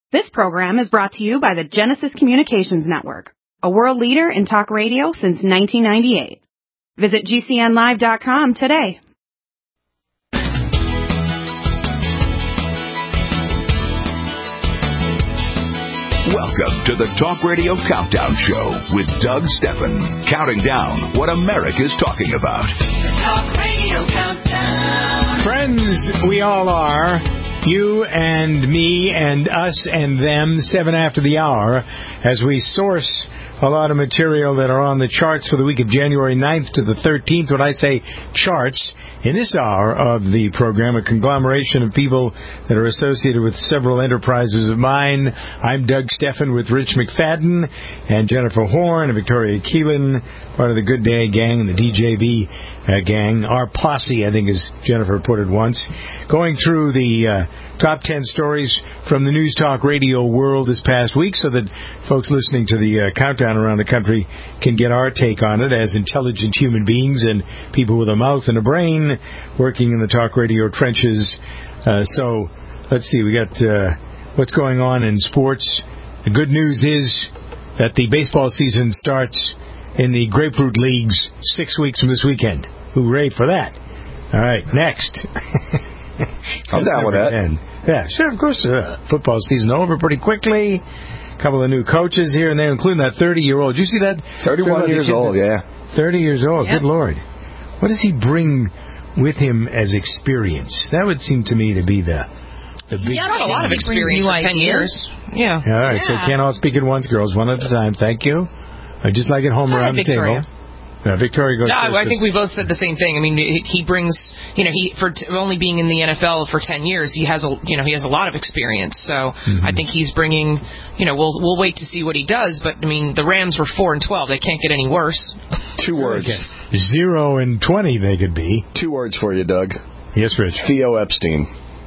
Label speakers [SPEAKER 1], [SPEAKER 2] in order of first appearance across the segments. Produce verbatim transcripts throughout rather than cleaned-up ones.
[SPEAKER 1] This program is brought to you by the Genesis Communications Network, a world leader in talk radio since nineteen ninety-eight. Visit G C N live dot com today.
[SPEAKER 2] Welcome to the Talk Radio Countdown Show with Doug Stephan, counting down what America's talking about.
[SPEAKER 3] The Talk Radio Countdown.
[SPEAKER 4] Friends, we all are. You and me and us and them, seven after the hour, as we source a lot of material that are on the charts for the week of January ninth to the thirteenth. When I say charts, in this hour of the program, a conglomeration of people that are associated with several enterprises of mine. I'm Doug Stephan with Rich McFadden and Jennifer Horn and Victoria Keelan, part of the Good Day Gang and the D J V uh, gang. Our posse, I think, as Jennifer put it once. Going through the uh, top ten stories from the News Talk Radio world this past week so that folks listening to the uh, countdown around the country can get our take on it as intelligent human beings and people with a mouth and a brain working in the talk radio trenches. Uh, so, let's see, we got uh, what's going on in sports. The good news is that the baseball season starts in the Grapefruit Leagues six weeks from this weekend. Hooray for that. All right, next.
[SPEAKER 5] I'm down with that.
[SPEAKER 4] ten. Yeah, sure, of course. Uh, football season over pretty quickly. A couple of new coaches here and there, including that thirty-year-old. Did you see that?
[SPEAKER 5] thirty-one years old, yeah.
[SPEAKER 4] thirty years old,
[SPEAKER 3] Yep.
[SPEAKER 4] Good Lord. What does he bring with him as experience? That would seem to me to be the, the big...
[SPEAKER 3] Yeah, a lot of experience for ten years. Yeah.
[SPEAKER 4] All right,
[SPEAKER 3] yeah.
[SPEAKER 4] so can't all speak at once, girls. One at a time. Thank you. Uh, just like at home
[SPEAKER 3] Hi,
[SPEAKER 4] around
[SPEAKER 3] Victoria.
[SPEAKER 4] the table. Uh, Victoria goes
[SPEAKER 3] No,
[SPEAKER 4] first.
[SPEAKER 3] I think we both said the same thing. I mean, he he brings, you know, he for t- only being in the N F L for ten years, he has a, you know, he has a lot of experience. So
[SPEAKER 4] Mm-hmm.
[SPEAKER 3] I think he's bringing, you know, we'll we'll wait to see what he does. But I mean, the Rams were four and twelve; they can't get any worse.
[SPEAKER 5] Two words.
[SPEAKER 4] Okay. Zero and twenty they could be.
[SPEAKER 5] Two words for you, Doug.
[SPEAKER 4] Yes, Rich.
[SPEAKER 5] Theo Epstein,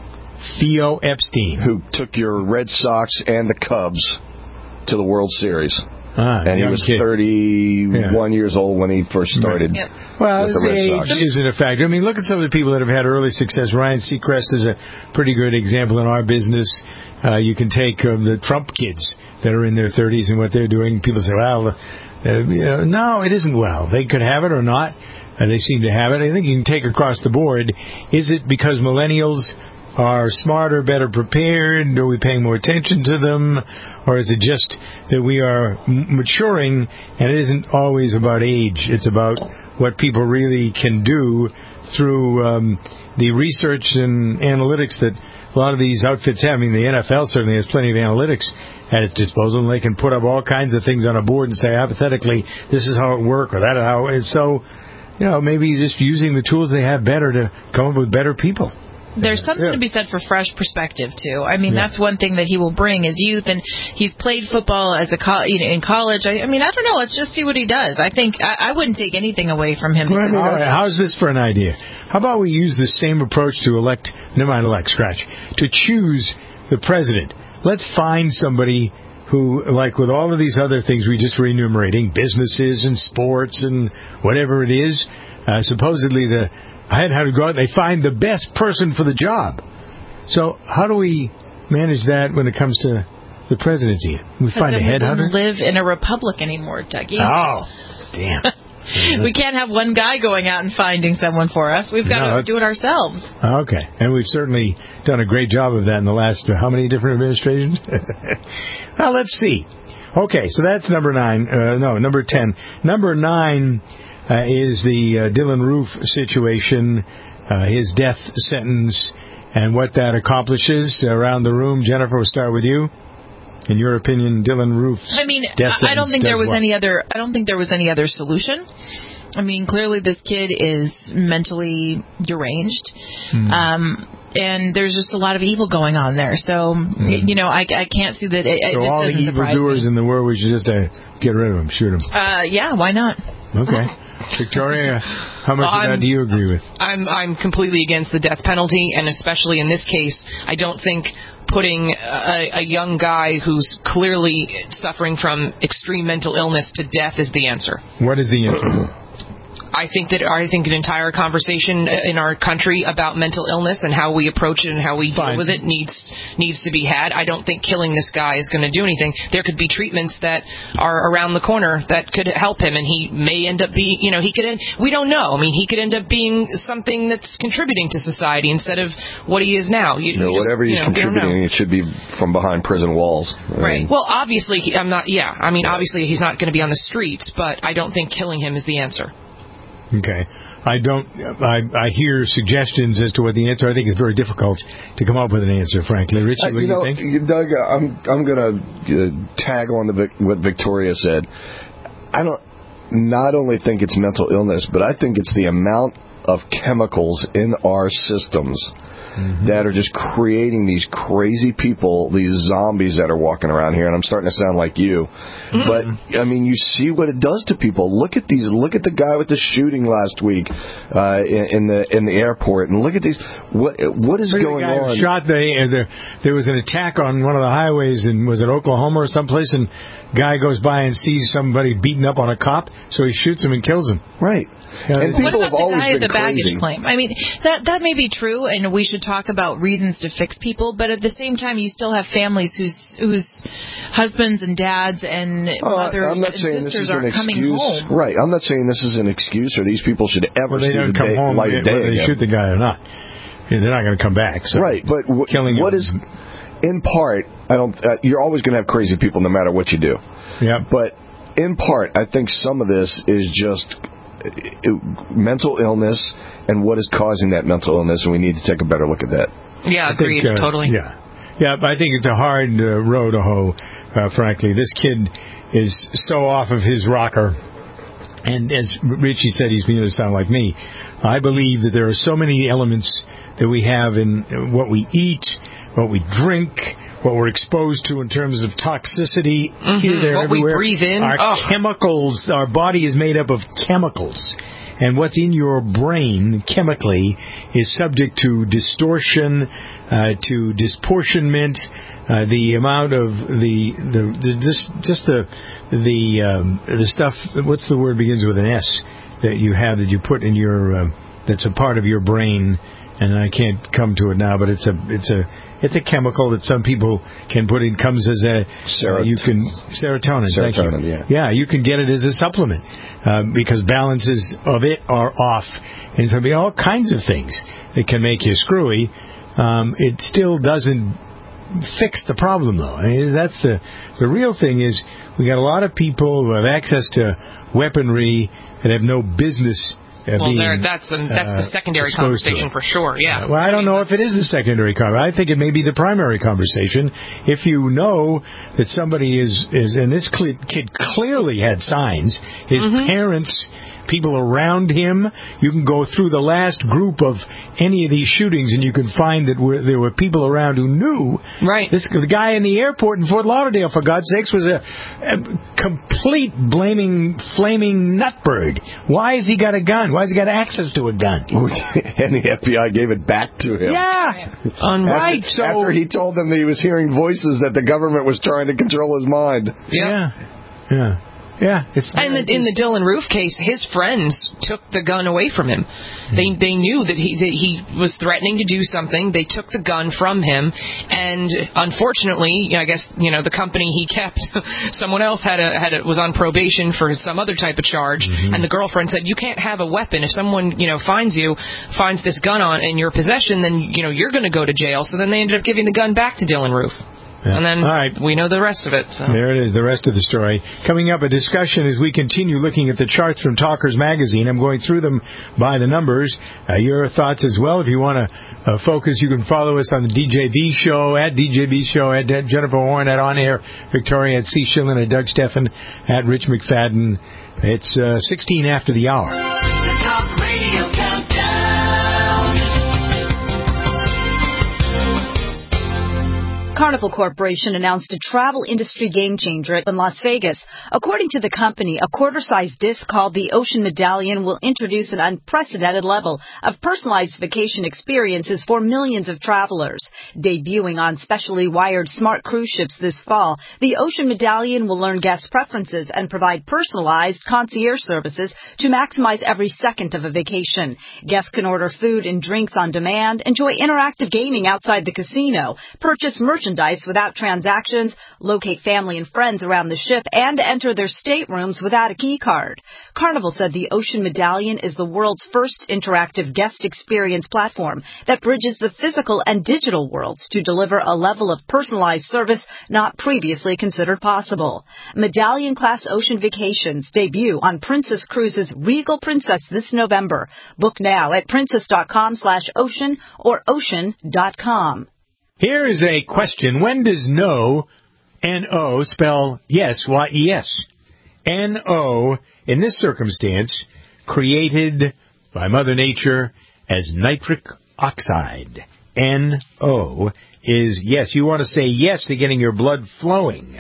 [SPEAKER 4] Theo Epstein.
[SPEAKER 5] who took your Red Sox and the Cubs to the World Series.
[SPEAKER 4] Ah,
[SPEAKER 5] And he
[SPEAKER 4] young
[SPEAKER 5] was
[SPEAKER 4] kid.
[SPEAKER 5] thirty-one
[SPEAKER 4] Yeah.
[SPEAKER 5] years old when he first started.
[SPEAKER 3] Yep.
[SPEAKER 4] Well,
[SPEAKER 5] with
[SPEAKER 4] his
[SPEAKER 5] the Red
[SPEAKER 4] age
[SPEAKER 5] Sox.
[SPEAKER 4] isn't a factor. I mean, look at some of the people that have had early success. Ryan Seacrest is a pretty good example in our business. Uh, you can take um, the Trump kids that are in their thirties and what they're doing. People say, well, uh, you know, no, it isn't well. They could have it or not. And they seem to have it. I think you can take across the board. Is it because millennials are smarter, better prepared? Are we paying more attention to them? Or is it just that we are m- maturing, and it isn't always about age. It's about what people really can do through um, the research and analytics that a lot of these outfits have. I mean, the N F L certainly has plenty of analytics at its disposal, and they can put up all kinds of things on a board and say, hypothetically, this is how it works, or that is how it is. So, you know, maybe just using the tools they have better to come up with better people.
[SPEAKER 6] There's something
[SPEAKER 4] Yeah.
[SPEAKER 6] to be said for fresh perspective too. I mean,
[SPEAKER 4] Yeah.
[SPEAKER 6] that's one thing that he will bring is youth, and he's played football as a co- you know, in college. I, I mean, I don't know. Let's just see what he does. I think I, I wouldn't take anything away from him.
[SPEAKER 4] Well, I mean, all right, how's this for an idea? How about we use the same approach to elect, never mind elect, scratch, to choose the president? Let's find somebody who, like with all of these other things we just were enumerating, businesses and sports and whatever it is, uh, supposedly the I had how to go out. They find the best person for the job. So how do we manage that when it comes to the presidency? We find a
[SPEAKER 6] Then we
[SPEAKER 4] headhunter.
[SPEAKER 6] wouldn't live in a republic anymore, Dougie.
[SPEAKER 4] Oh, damn.
[SPEAKER 6] We can't have one guy going out and finding someone for us. We've got
[SPEAKER 4] No,
[SPEAKER 6] to
[SPEAKER 4] that's-
[SPEAKER 6] do it ourselves.
[SPEAKER 4] Okay, and we've certainly done a great job of that in the last, uh, how many different administrations? Well, let's see. Okay, so that's number nine. Uh, no, number ten. Number nine uh, is the uh, Dylan Roof situation, uh, his death sentence, and what that accomplishes around the room. Jennifer, we'll start with you. In your opinion, Dylan Roof's
[SPEAKER 6] I mean,
[SPEAKER 4] death
[SPEAKER 6] I I don't
[SPEAKER 4] sentence
[SPEAKER 6] think there
[SPEAKER 4] does
[SPEAKER 6] was
[SPEAKER 4] what?
[SPEAKER 6] any other. I don't think there was any other solution. I mean, clearly this kid is mentally deranged,
[SPEAKER 4] Hmm.
[SPEAKER 6] um, and there's just a lot of evil going on there. So, you know, I, I can't see that. It, it
[SPEAKER 4] So
[SPEAKER 6] just
[SPEAKER 4] all the
[SPEAKER 6] doesn't surprise
[SPEAKER 4] evildoers
[SPEAKER 6] me.
[SPEAKER 4] in the world, we should just uh, get rid of them, shoot them.
[SPEAKER 6] Uh, yeah, why not?
[SPEAKER 4] Okay. Victoria, how much
[SPEAKER 3] Well,
[SPEAKER 4] of that
[SPEAKER 3] I'm-
[SPEAKER 4] do you agree with?
[SPEAKER 3] I'm I'm completely against the death penalty, and especially in this case, I don't think putting a, a young guy who's clearly suffering from extreme mental illness to death is the answer.
[SPEAKER 4] What is the answer?
[SPEAKER 3] I think that I think an entire conversation in our country about mental illness and how we approach it and how we
[SPEAKER 4] Fine.
[SPEAKER 3] deal with it needs needs to be had. I don't think killing this guy is going to do anything. There could be treatments that are around the corner that could help him, and he may end up being, you know, he could end, we don't know. I mean, he could end up being something that's contributing to society instead of what he is now. You,
[SPEAKER 5] You know,
[SPEAKER 3] you just,
[SPEAKER 5] whatever he's
[SPEAKER 3] you know, you don't know.
[SPEAKER 5] contributing, it should be from behind prison walls. I
[SPEAKER 3] Right.
[SPEAKER 5] mean,
[SPEAKER 3] Well, obviously, he, I'm not. Yeah. I mean, obviously, he's not going to be on the streets, but I don't think killing him is the answer.
[SPEAKER 4] Okay. I don't. I, I hear suggestions as to what the answer. I think it's very difficult to come up with an answer, frankly. Richie,
[SPEAKER 5] Uh,
[SPEAKER 4] what
[SPEAKER 5] you
[SPEAKER 4] do
[SPEAKER 5] know,
[SPEAKER 4] you think?
[SPEAKER 5] Doug, I'm I'm gonna uh, tag on to Vic, what Victoria said. I don't not only think it's mental illness, but I think it's the amount of chemicals in our systems mm-hmm. that are just creating these crazy people, these zombies that are walking around here. And I'm starting to sound like you, mm-hmm. but I mean, you see what it does to people. Look at these. Look at the guy with the shooting last week uh, in, in the in the airport, and look at these. What what is
[SPEAKER 4] Look
[SPEAKER 5] going
[SPEAKER 4] the guy
[SPEAKER 5] on?
[SPEAKER 4] Who shot the, uh, there. There was an attack on one of the highways in was it Oklahoma or someplace, and guy goes by and sees somebody beaten up on a cop, so he shoots him and kills him.
[SPEAKER 5] Right.
[SPEAKER 4] Yeah,
[SPEAKER 5] and
[SPEAKER 6] what
[SPEAKER 5] people
[SPEAKER 6] about
[SPEAKER 5] have
[SPEAKER 6] the
[SPEAKER 5] always
[SPEAKER 6] guy with
[SPEAKER 5] been
[SPEAKER 6] the baggage
[SPEAKER 5] crazy.
[SPEAKER 6] claim? I mean, that that may be true, and we should talk about reasons to fix people. But at the same time, you still have families whose whose husbands and dads and
[SPEAKER 5] Oh,
[SPEAKER 6] mothers
[SPEAKER 5] I'm not
[SPEAKER 6] and
[SPEAKER 5] saying this
[SPEAKER 6] sisters
[SPEAKER 5] is an
[SPEAKER 6] aren't coming
[SPEAKER 5] excuse.
[SPEAKER 6] home.
[SPEAKER 5] Right. I'm not saying this is an excuse or these people should ever
[SPEAKER 4] Well, they
[SPEAKER 5] see
[SPEAKER 4] don't
[SPEAKER 5] the
[SPEAKER 4] come
[SPEAKER 5] day,
[SPEAKER 4] home
[SPEAKER 5] light of day
[SPEAKER 4] whether they
[SPEAKER 5] again.
[SPEAKER 4] shoot the guy or not. Yeah, they're not going to come back. So.
[SPEAKER 5] Right, but w-
[SPEAKER 4] Killing
[SPEAKER 5] what
[SPEAKER 4] him.
[SPEAKER 5] is, in part, I don't. Uh, you're always going to have crazy people no matter what you do.
[SPEAKER 4] Yeah.
[SPEAKER 5] But in part, I think some of this is just uh, mental illness and what is causing that mental illness, and we need to take a better look at that.
[SPEAKER 3] Yeah,
[SPEAKER 4] I think,
[SPEAKER 3] agreed.
[SPEAKER 4] uh,
[SPEAKER 3] Totally.
[SPEAKER 4] Yeah, yeah. But I think it's a hard uh, row to hoe. Uh, frankly, this kid is so off of his rocker. And as Richie said, he's beginning to sound like me. I believe that there are so many elements that we have in what we eat, what we drink, what we're exposed to in terms of toxicity,
[SPEAKER 3] Mm-hmm.
[SPEAKER 4] here, there,
[SPEAKER 3] what
[SPEAKER 4] everywhere.
[SPEAKER 3] we breathe in.
[SPEAKER 4] Our
[SPEAKER 3] Oh.
[SPEAKER 4] chemicals, our body is made up of chemicals. And what's in your brain chemically is subject to distortion, uh, to disportionment, uh, the amount of the the, the just just the the um, the stuff. What's the word begins with an S that you have that you put in your uh, that's a part of your brain, and I can't come to it now, but it's a it's a It's a chemical that some people can put in. Comes as a
[SPEAKER 5] Serot-
[SPEAKER 4] uh, you can serotonin. Thank you.
[SPEAKER 5] Serotonin, yeah.
[SPEAKER 4] Yeah, you can get it as a supplement uh, because balances of it are off, and so there'll be all kinds of things that can make you screwy. Um, it still doesn't fix the problem, though. I mean, that's the the real thing is we got a lot of people who have access to weaponry that have no business. Uh,
[SPEAKER 3] well,
[SPEAKER 4] being,
[SPEAKER 3] there, that's the, that's
[SPEAKER 4] uh,
[SPEAKER 3] the secondary
[SPEAKER 4] exposed to
[SPEAKER 3] conversation
[SPEAKER 4] it.
[SPEAKER 3] for sure. Yeah.
[SPEAKER 4] Uh, well, I don't
[SPEAKER 3] mean,
[SPEAKER 4] know if it is the secondary conversation. I think it may be the primary conversation. If you know that somebody is is, and this cl- kid clearly had signs. His
[SPEAKER 3] Mm-hmm.
[SPEAKER 4] parents, people around him. You can go through the last group of any of these shootings, and you can find that were, there were people around who knew.
[SPEAKER 3] Right.
[SPEAKER 4] This the guy in the airport in Fort Lauderdale, for God's sakes, was a, a complete blaming, flaming nutbird. Why has he got a gun? Why has he got access to a gun?
[SPEAKER 5] And the F B I gave it back to him.
[SPEAKER 4] Yeah.
[SPEAKER 3] On
[SPEAKER 4] Right.
[SPEAKER 5] After,
[SPEAKER 4] So
[SPEAKER 5] after he told them that he was hearing voices that the government was trying to control his mind.
[SPEAKER 3] Yeah.
[SPEAKER 4] Yeah. Yeah. Yeah. It's
[SPEAKER 3] And the, in the Dylan Roof case, his friends took the gun away from him. They they knew that he that he was threatening to do something. They took the gun from him, and unfortunately, I guess you know the company he kept, someone else had a had a, was on probation for some other type of charge,
[SPEAKER 4] Mm-hmm.
[SPEAKER 3] and the girlfriend said you can't have a weapon. If someone you know finds you finds this gun on in your possession, then you know you're going to go to jail. So then they ended up giving the gun back to Dylan Roof.
[SPEAKER 4] Yeah.
[SPEAKER 3] And then
[SPEAKER 4] All right.
[SPEAKER 3] we know the rest of it. So.
[SPEAKER 4] There it is, the rest of the story. Coming up, a discussion as we continue looking at the charts from Talkers Magazine. I'm going through them by the numbers. Uh, your thoughts as well. If you want to uh, focus, you can follow us on the D J V Show, at D J V Show, at Jennifer Warren, at On Air Victoria, at C. Schillen, at Doug Steffen, at Rich McFadden. It's uh, sixteen after the hour.
[SPEAKER 7] The Talk Radio Countdown.
[SPEAKER 8] Carnival Corporation announced a travel industry game changer in Las Vegas. According to the company, a quarter-sized disc called the Ocean Medallion will introduce an unprecedented level of personalized vacation experiences for millions of travelers. Debuting on specially wired smart cruise ships this fall, the Ocean Medallion will learn guest preferences and provide personalized concierge services to maximize every second of a vacation. Guests can order food and drinks on demand, enjoy interactive gaming outside the casino, purchase merchandise without transactions, locate family and friends around the ship, and enter their staterooms without a key card. Carnival said the Ocean Medallion is the world's first interactive guest experience platform that bridges the physical and digital worlds to deliver a level of personalized service not previously considered possible. Medallion-class ocean vacations debut on Princess Cruises Regal Princess this November. Book now at princess.com slash ocean or ocean dot com.
[SPEAKER 4] Here is a question. When does no, N O, spell yes, Y E S? N O, in this circumstance, created by Mother Nature as nitric oxide. N O is yes. You want to say yes to getting your blood flowing.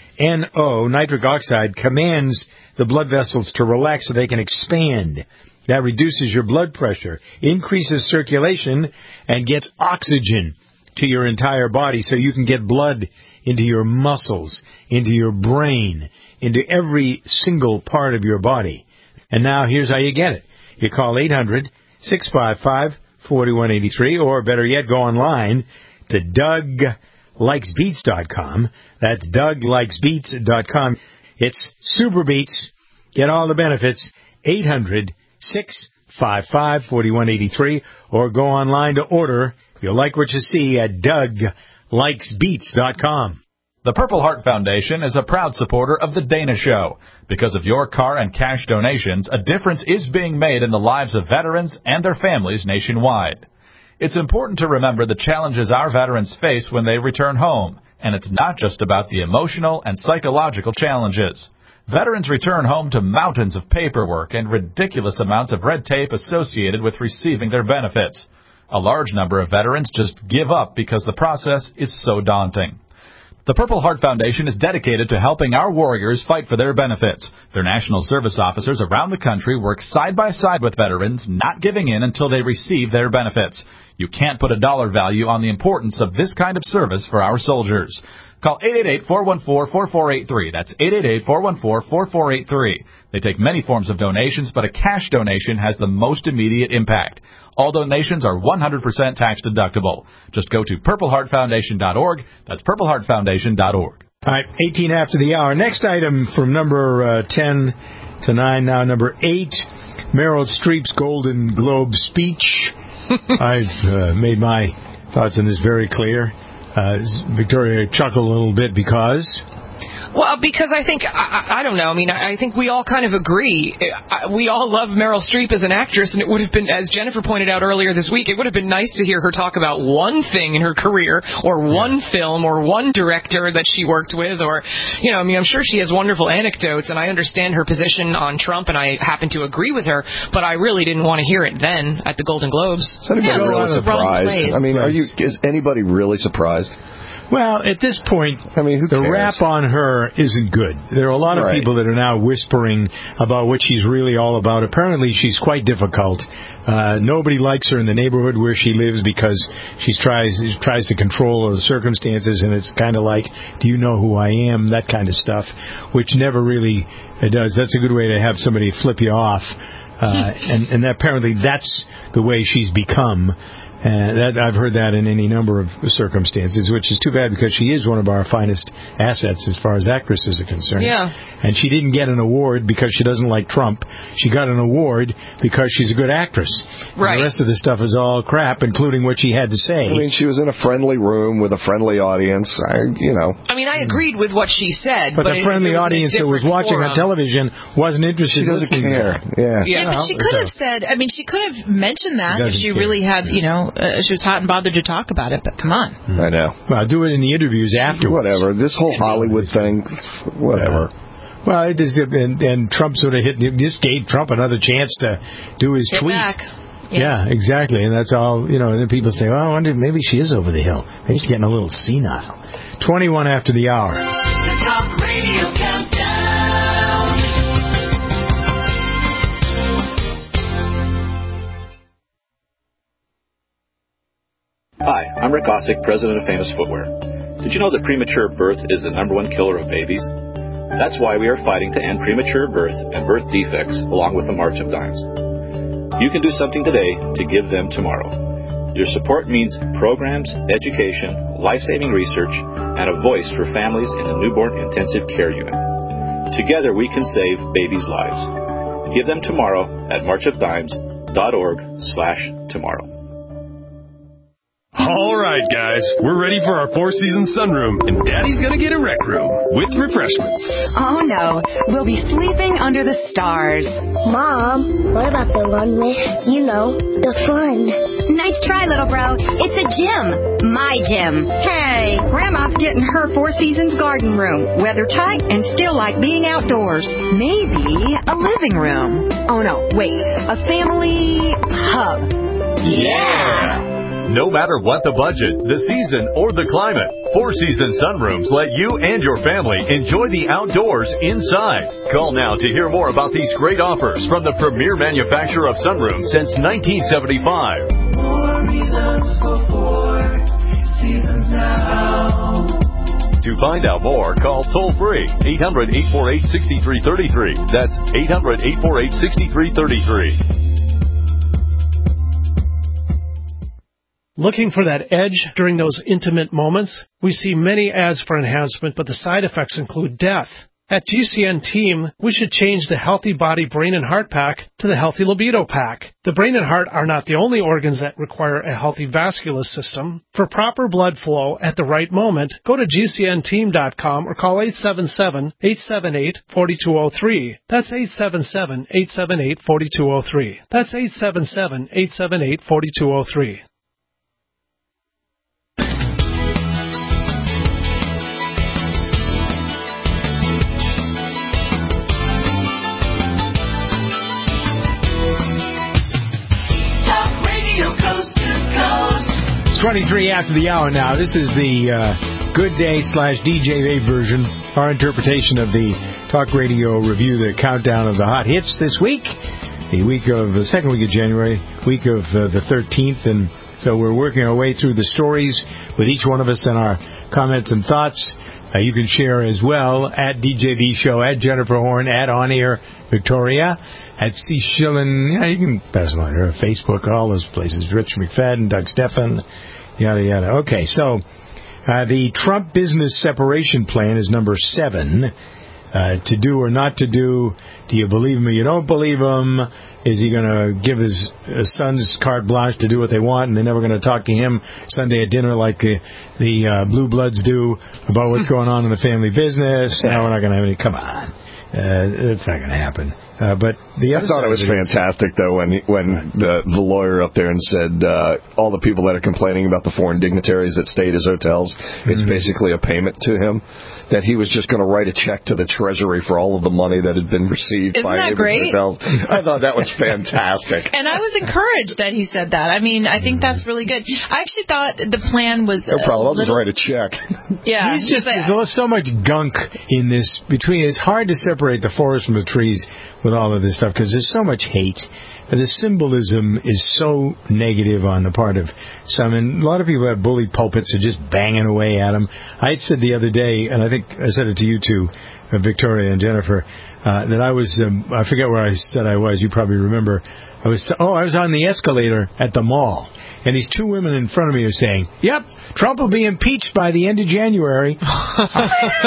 [SPEAKER 4] N O, nitric oxide, commands the blood vessels to relax so they can expand. That reduces your blood pressure, increases circulation, and gets oxygen to your entire body so you can get blood into your muscles, into your brain, into every single part of your body. And now here's how you get it. You call eight hundred, six five five, four one eight three, or better yet, go online to Doug Likes Beats dot com. That's Doug Likes Beats dot com. It's Super Beats. Get all the benefits. eight hundred, six five five, four one eight three, or go online to order. You'll like what you see at Doug Likes Beats dot com.
[SPEAKER 9] The Purple Heart Foundation is a proud supporter of The Dana Show. Because of your car and cash donations, a difference is being made in the lives of veterans and their families nationwide. It's important to remember the challenges our veterans face when they return home, and it's not just about the emotional and psychological challenges. Veterans return home to mountains of paperwork and ridiculous amounts of red tape associated with receiving their benefits. A large number of veterans just give up because the process is so daunting. The Purple Heart Foundation is dedicated to helping our warriors fight for their benefits. Their national service officers around the country work side by side with veterans, not giving in until they receive their benefits. You can't put a dollar value on the importance of this kind of service for our soldiers. Call eight eight eight, four one four, four four eight three. That's eight eight eight, four one four, four four eight three. They take many forms of donations, but a cash donation has the most immediate impact. All donations are one hundred percent tax deductible. Just go to purple heart foundation dot org. That's purple heart foundation dot org.
[SPEAKER 4] All right, eighteen after the hour. Next item from number uh, ten to nine, now number eight, Meryl Streep's Golden Globe speech. I've uh, made my thoughts on this very clear. Uh, Victoria chuckled a little bit because...
[SPEAKER 3] Well, because I think, I, I don't know, I mean, I think we all kind of agree. We all love Meryl Streep as an actress, and it would have been, as Jennifer pointed out earlier this week, it would have been nice to hear her talk about one thing in her career, or one yeah. film, or one director that she worked with, or, you know, I mean, I'm sure she has wonderful anecdotes, and I understand her position on Trump, and I happen to agree with her, but I really didn't want to hear it then at the Golden Globes.
[SPEAKER 5] Is anybody yeah, really surprised? I mean, are you? Is anybody really surprised?
[SPEAKER 4] Well, at this point,
[SPEAKER 5] I mean, who
[SPEAKER 4] the
[SPEAKER 5] cares?
[SPEAKER 4] rap on her isn't good. There are a lot of
[SPEAKER 5] right.
[SPEAKER 4] people that are now whispering about what she's really all about. Apparently, she's quite difficult. Uh, nobody likes her in the neighborhood where she lives because she tries she tries to control the circumstances, and it's kind of like, do you know who I am? That kind of stuff, which never really does. That's a good way to have somebody flip you off. Uh, and, and apparently that's the way she's become. And that, I've heard that in any number of circumstances, which is too bad because she is one of our finest assets as far as actresses are concerned.
[SPEAKER 3] Yeah.
[SPEAKER 4] And she didn't get an award because she doesn't like Trump. She got an award because she's a good actress.
[SPEAKER 3] Right.
[SPEAKER 4] And the rest of the stuff is all crap, including what she had to say.
[SPEAKER 5] I mean, she was in a friendly room with a friendly audience. I, you know.
[SPEAKER 3] I mean, I agreed with what she said,
[SPEAKER 4] but,
[SPEAKER 3] but
[SPEAKER 4] the friendly
[SPEAKER 3] it, it was
[SPEAKER 4] audience that was watching
[SPEAKER 3] forum.
[SPEAKER 4] on television wasn't interested.
[SPEAKER 5] She doesn't
[SPEAKER 4] in
[SPEAKER 5] care. Yeah.
[SPEAKER 6] Yeah, but she could have said. I mean, she could have mentioned that if she care. really had, you know, uh, she was hot and bothered to talk about it. But come on.
[SPEAKER 5] I know.
[SPEAKER 4] Well, do it in the interviews afterwards.
[SPEAKER 5] Whatever. This whole Hollywood thing, whatever.
[SPEAKER 4] Well, it is, and, and Trump sort of hit, just gave Trump another chance to do his
[SPEAKER 3] Hit
[SPEAKER 4] tweet.
[SPEAKER 3] Back.
[SPEAKER 4] Yeah. yeah, exactly. And that's all, you know, and then people say, well, I wonder, maybe she is over the hill. Maybe she's getting a little senile. twenty-one after the hour.
[SPEAKER 7] The Talk Radio Countdown.
[SPEAKER 10] Hi, I'm Rick Ossick, president of Famous Footwear. Did you know that premature birth is the number one killer of babies? That's why we are fighting to end premature birth and birth defects along with the March of Dimes. You can do something today to give them tomorrow. Your support means programs, education, life-saving research, and a voice for families in the newborn intensive care unit. Together we can save babies' lives. Give them tomorrow at marchofdimes.org slash tomorrow.
[SPEAKER 11] All right, guys, we're ready for our four-season sunroom, and Daddy's gonna get a rec room with refreshments.
[SPEAKER 1] Oh, no. We'll be sleeping under the stars.
[SPEAKER 12] Mom, what about the one with, you know, the fun?
[SPEAKER 13] Nice try, little bro. It's a gym. My gym.
[SPEAKER 1] Hey, Grandma's getting her Four Seasons garden room. Weather tight and still like being outdoors. Maybe a living room. Oh, no, wait. A family hub.
[SPEAKER 11] Yeah! No matter what the budget, the season, or the climate, Four Seasons Sunrooms let you and your family enjoy the outdoors inside. Call now to hear more about these great offers from the premier manufacturer of sunrooms since nineteen seventy-five.
[SPEAKER 7] More reasons for Four Seasons now.
[SPEAKER 11] To find out more, call toll-free eight hundred, eight four eight, six three three three. That's eight hundred, eight four eight, six three three three.
[SPEAKER 14] Looking for that edge during those intimate moments? We see many ads for enhancement, but the side effects include death. At G C N Team, we should change the Healthy Body Brain and Heart Pack to the Healthy Libido Pack. The brain and heart are not the only organs that require a healthy vascular system. For proper blood flow at the right moment, go to G C N team dot com or call eight seven seven, eight seven eight, four two zero three. That's eight seven seven, eight seven eight, four two zero three. That's eight seven seven, eight seven eight, four two zero three.
[SPEAKER 4] twenty-three after the hour now. This is the uh, Good Day slash D J A version, our interpretation of the Talk Radio Review, the countdown of the hot hits this week, the week of the second week of January, week of uh, the thirteenth, and so we're working our way through the stories with each one of us and our comments and thoughts. Uh, you can share as well at D J V Show, at Jennifer Horn, at On Air Victoria, at C. Schillen. Yeah, you can pass on her Facebook, all those places. Rich McFadden, Doug Stephan, yada, yada. Okay, so uh, the Trump business separation plan is number seven. Uh, to do or not to do. Do you believe him or you don't believe him? Is he going to give his, his sons carte blanche to do what they want, and they're never going to talk to him Sunday at dinner like the, the uh, Blue Bloods do about what's going on in the family business? No, we're not going to have any. Come on. Uh, it's not going to happen. Uh, but the other
[SPEAKER 5] I thought it was fantastic, though, when when the, the lawyer up there and said uh, all the people that are complaining about the foreign dignitaries that stayed at hotels, mm-hmm. it's basically a payment to him, that he was just going to write a check to the Treasury for all of the money that had been received
[SPEAKER 6] Isn't
[SPEAKER 5] by
[SPEAKER 6] that great?
[SPEAKER 5] hotels. I thought that was fantastic.
[SPEAKER 6] And I was encouraged that he said that. I mean, I think that's really good. I actually thought the plan was
[SPEAKER 5] no problem. I'll
[SPEAKER 6] little...
[SPEAKER 5] just write a check.
[SPEAKER 6] Yeah.
[SPEAKER 4] He's just, like, there's so much gunk in this between. It's hard to separate the forest from the trees with all of this stuff because there's so much hate. The symbolism is so negative on the part of some, and a lot of people have bully pulpits are just banging away at them. I said the other day, and I think I said it to you too, uh, Victoria and Jennifer, uh, that I was, um, I forget where I said I was, you probably remember, I was, oh, I was on the escalator at the mall. And these two women in front of me are saying, yep, Trump will be impeached by the end of January.
[SPEAKER 5] Wow.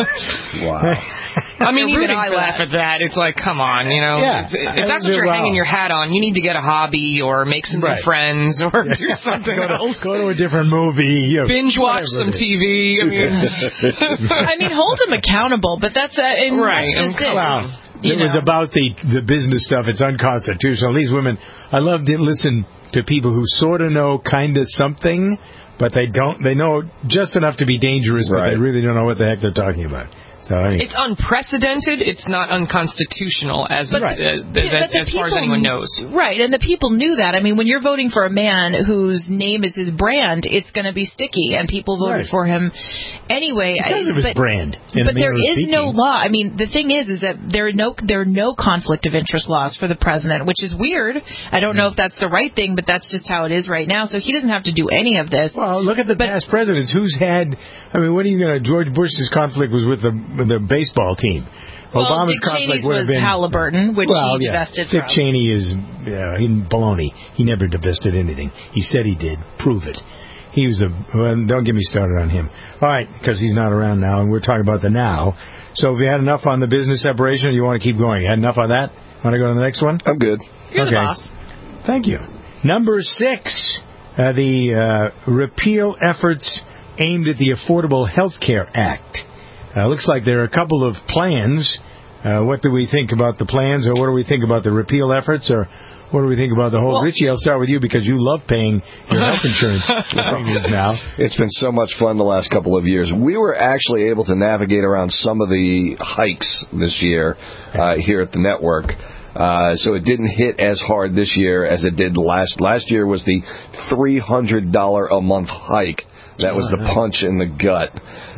[SPEAKER 3] I mean, even I laugh at that. It's like, come on, you know.
[SPEAKER 4] Yeah.
[SPEAKER 3] If that's what you're
[SPEAKER 4] wow.
[SPEAKER 3] hanging your hat on, you need to get a hobby or make some
[SPEAKER 4] right.
[SPEAKER 3] new friends or yeah. do something
[SPEAKER 4] go to,
[SPEAKER 3] else.
[SPEAKER 4] Go to a different movie. You know,
[SPEAKER 3] binge watch some T V. I mean,
[SPEAKER 6] I mean, hold them accountable, but that's, uh, and
[SPEAKER 3] right.
[SPEAKER 6] that's just it.
[SPEAKER 4] Wow.
[SPEAKER 6] You
[SPEAKER 4] it
[SPEAKER 6] know.
[SPEAKER 4] was about the, the business stuff. It's unconstitutional. These women, I love to listen to people who sort of know kind of something, but they don't. They know just enough to be dangerous, but
[SPEAKER 5] right.
[SPEAKER 4] they really don't know what the heck they're talking about. So anyway.
[SPEAKER 3] It's unprecedented. It's not unconstitutional, as
[SPEAKER 6] But-
[SPEAKER 3] uh, as,
[SPEAKER 6] Yeah, but the
[SPEAKER 3] as far as
[SPEAKER 6] people-
[SPEAKER 3] anyone knows.
[SPEAKER 6] Right, and the people knew that. I mean, when you're voting for a man whose name is his brand, it's going to be sticky, and people voted
[SPEAKER 4] Right.
[SPEAKER 6] for him anyway.
[SPEAKER 4] Because
[SPEAKER 6] I,
[SPEAKER 4] of his
[SPEAKER 6] but,
[SPEAKER 4] brand. in a
[SPEAKER 6] But there
[SPEAKER 4] manner of
[SPEAKER 6] is
[SPEAKER 4] speaking.
[SPEAKER 6] no law. I mean, the thing is, is that there are no there are no conflict of interest laws for the president, which is weird. I don't know if that's the right thing, but that's just how it is right now. So he doesn't have to do any of this.
[SPEAKER 4] Well, look at the past presidents. Who's had? I mean, what are you going to? George Bush's conflict was with the with the baseball team.
[SPEAKER 6] Well,
[SPEAKER 4] Obama's
[SPEAKER 6] Dick
[SPEAKER 4] conflict
[SPEAKER 6] Cheney's
[SPEAKER 4] would have
[SPEAKER 6] was
[SPEAKER 4] been
[SPEAKER 6] Halliburton, which
[SPEAKER 4] well,
[SPEAKER 6] he
[SPEAKER 4] yeah.
[SPEAKER 6] divested
[SPEAKER 4] Dick
[SPEAKER 6] from.
[SPEAKER 4] Cheney is yeah, he baloney. He never divested anything. He said he did. Prove it. He was the. Well, don't get me started on him. All right, because he's not around now, and we're talking about the now. So, have you had enough on the business separation, or you want to keep going? You had enough on that? Want to go to the next one?
[SPEAKER 5] I'm good.
[SPEAKER 6] You're
[SPEAKER 4] okay.
[SPEAKER 6] the boss.
[SPEAKER 4] Thank you. Number six, uh, the uh, repeal efforts aimed at the Affordable Health Care Act. Uh, looks like there are a couple of plans. Uh, what do we think about the plans, or what do we think about the repeal efforts, or what do we think about the whole...
[SPEAKER 3] Well,
[SPEAKER 4] Richie, I'll start with you because you love paying your health insurance premiums now.
[SPEAKER 5] It's been so much fun the last couple of years. We were actually able to navigate around some of the hikes this year uh, here at the network. Uh, so it didn't hit as hard this year as it did last. Last year was the three hundred dollars a month hike. That was the punch in the gut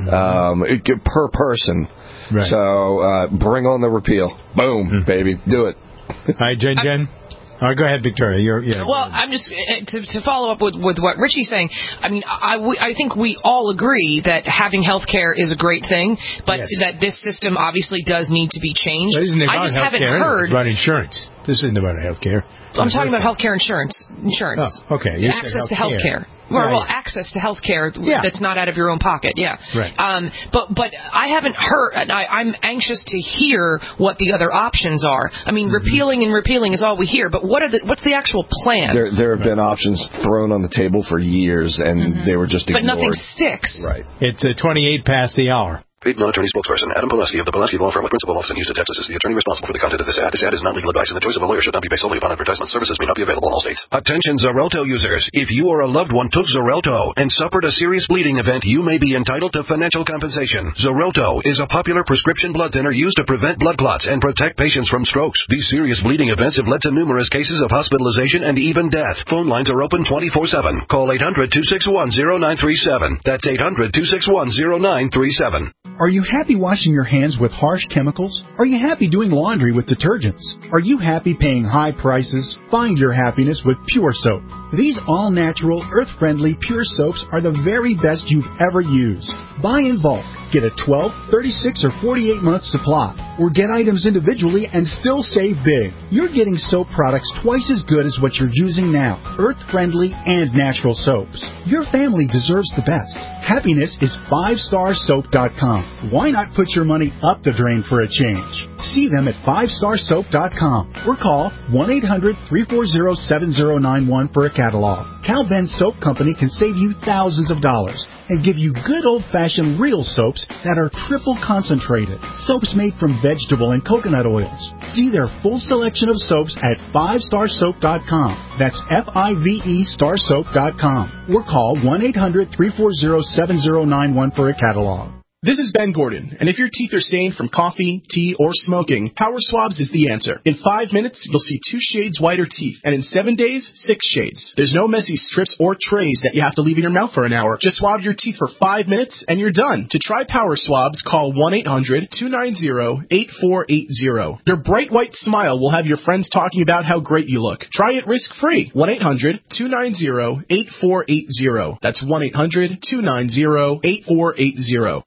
[SPEAKER 5] um, it, per person.
[SPEAKER 4] Right.
[SPEAKER 5] So uh, bring on the repeal. Boom, mm-hmm. baby. Do it.
[SPEAKER 4] All right, Jen, Jen. All right, go ahead, Victoria. You're, yeah.
[SPEAKER 3] Well, I'm just to, to follow up with, with what Richie's saying. I mean, I, I think we all agree that having health care is a great thing, but
[SPEAKER 4] yes.
[SPEAKER 3] that this system obviously does need to be changed.
[SPEAKER 4] But isn't it
[SPEAKER 3] I
[SPEAKER 4] about
[SPEAKER 3] just
[SPEAKER 4] health
[SPEAKER 3] haven't
[SPEAKER 4] care?
[SPEAKER 3] heard.
[SPEAKER 4] It's about insurance. This isn't about health care.
[SPEAKER 3] I'm talking about health care insurance. Insurance.
[SPEAKER 4] Oh, okay. You
[SPEAKER 3] access
[SPEAKER 4] said
[SPEAKER 3] to health care. Well,
[SPEAKER 4] right.
[SPEAKER 3] well, access to health care
[SPEAKER 4] yeah.
[SPEAKER 3] that's not out of your own pocket, yeah.
[SPEAKER 4] Right.
[SPEAKER 3] Um, but but I haven't heard, and I, I'm anxious to hear what the other options are. I mean, mm-hmm. repealing and repealing is all we hear, but what are the, what's the actual plan?
[SPEAKER 5] There, there have been options thrown on the table for years, and mm-hmm. they were just ignored.
[SPEAKER 3] But nothing sticks.
[SPEAKER 5] Right.
[SPEAKER 4] It's uh, twenty-eight past the hour.
[SPEAKER 15] Paid non-attorney spokesperson Adam Pulaski of the Pulaski Law Firm with principal office in Houston, Texas is the attorney responsible for the content of this ad. This ad is not legal advice, and the choice of a lawyer should not be based solely upon advertisement. Services may not be available in all states.
[SPEAKER 16] Attention Xarelto users. If you or a loved one took Xarelto and suffered a serious bleeding event, you may be entitled to financial compensation. Xarelto is a popular prescription blood thinner used to prevent blood clots and protect patients from strokes. These serious bleeding events have led to numerous cases of hospitalization and even death. Phone lines are open twenty-four seven. Call eight hundred, two six one, zero nine three seven. That's eight hundred, two six one, zero nine three seven.
[SPEAKER 17] Are you happy washing your hands with harsh chemicals? Are you happy doing laundry with detergents? Are you happy paying high prices? Find your happiness with Pure Soap. These all-natural, earth-friendly Pure Soaps are the very best you've ever used. Buy in bulk. Get a twelve, thirty-six, or forty-eight month supply. Or get items individually and still save big. You're getting soap products twice as good as what you're using now. Earth-friendly and natural soaps. Your family deserves the best. Happiness is five star soap dot com. Why not put your money up the drain for a change? See them at five star soap dot com or call one eight hundred, three four zero, seven zero nine one for a catalog. Cal Ben Soap Company can save you thousands of dollars and give you good old-fashioned real soaps that are triple concentrated. Soaps made from vegetable and coconut oils. See their full selection of soaps at five star soap dot com. That's F I V E star soap dot com. Or call one eight hundred, three four zero, seven zero nine one for a catalog.
[SPEAKER 18] This is Ben Gordon, and if your teeth are stained from coffee, tea, or smoking, Power Swabs is the answer. In five minutes, you'll see two shades whiter teeth, and in seven days, six shades. There's no messy strips or trays that you have to leave in your mouth for an hour. Just swab your teeth for five minutes, and you're done. To try Power Swabs, call one eight hundred, two nine zero, eight four eight zero. Your bright white smile will have your friends talking about how great you look. Try it risk-free. one eight hundred, two nine zero, eight four eight zero. That's one eight hundred, two nine zero, eight four eight zero.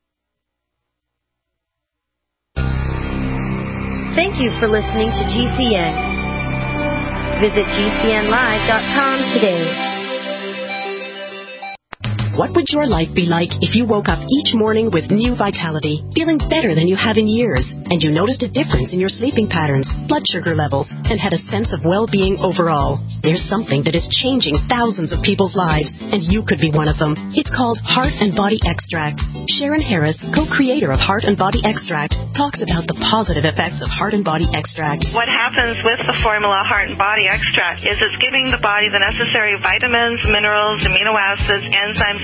[SPEAKER 19] Thank you for listening to G C N. Visit G C N live dot com today.
[SPEAKER 20] What would your life be like if you woke up each morning with new vitality, feeling better than you have in years, and you noticed a difference in your sleeping patterns, blood sugar levels, and had a sense of well-being overall? There's something that is changing thousands of people's lives, and you could be one of them. It's called Heart and Body Extract. Sharon Harris, co-creator of Heart and Body Extract, talks about the positive effects of Heart and Body Extract.
[SPEAKER 21] What happens with the formula Heart and Body Extract is it's giving the body the necessary vitamins, minerals, amino acids, enzymes, and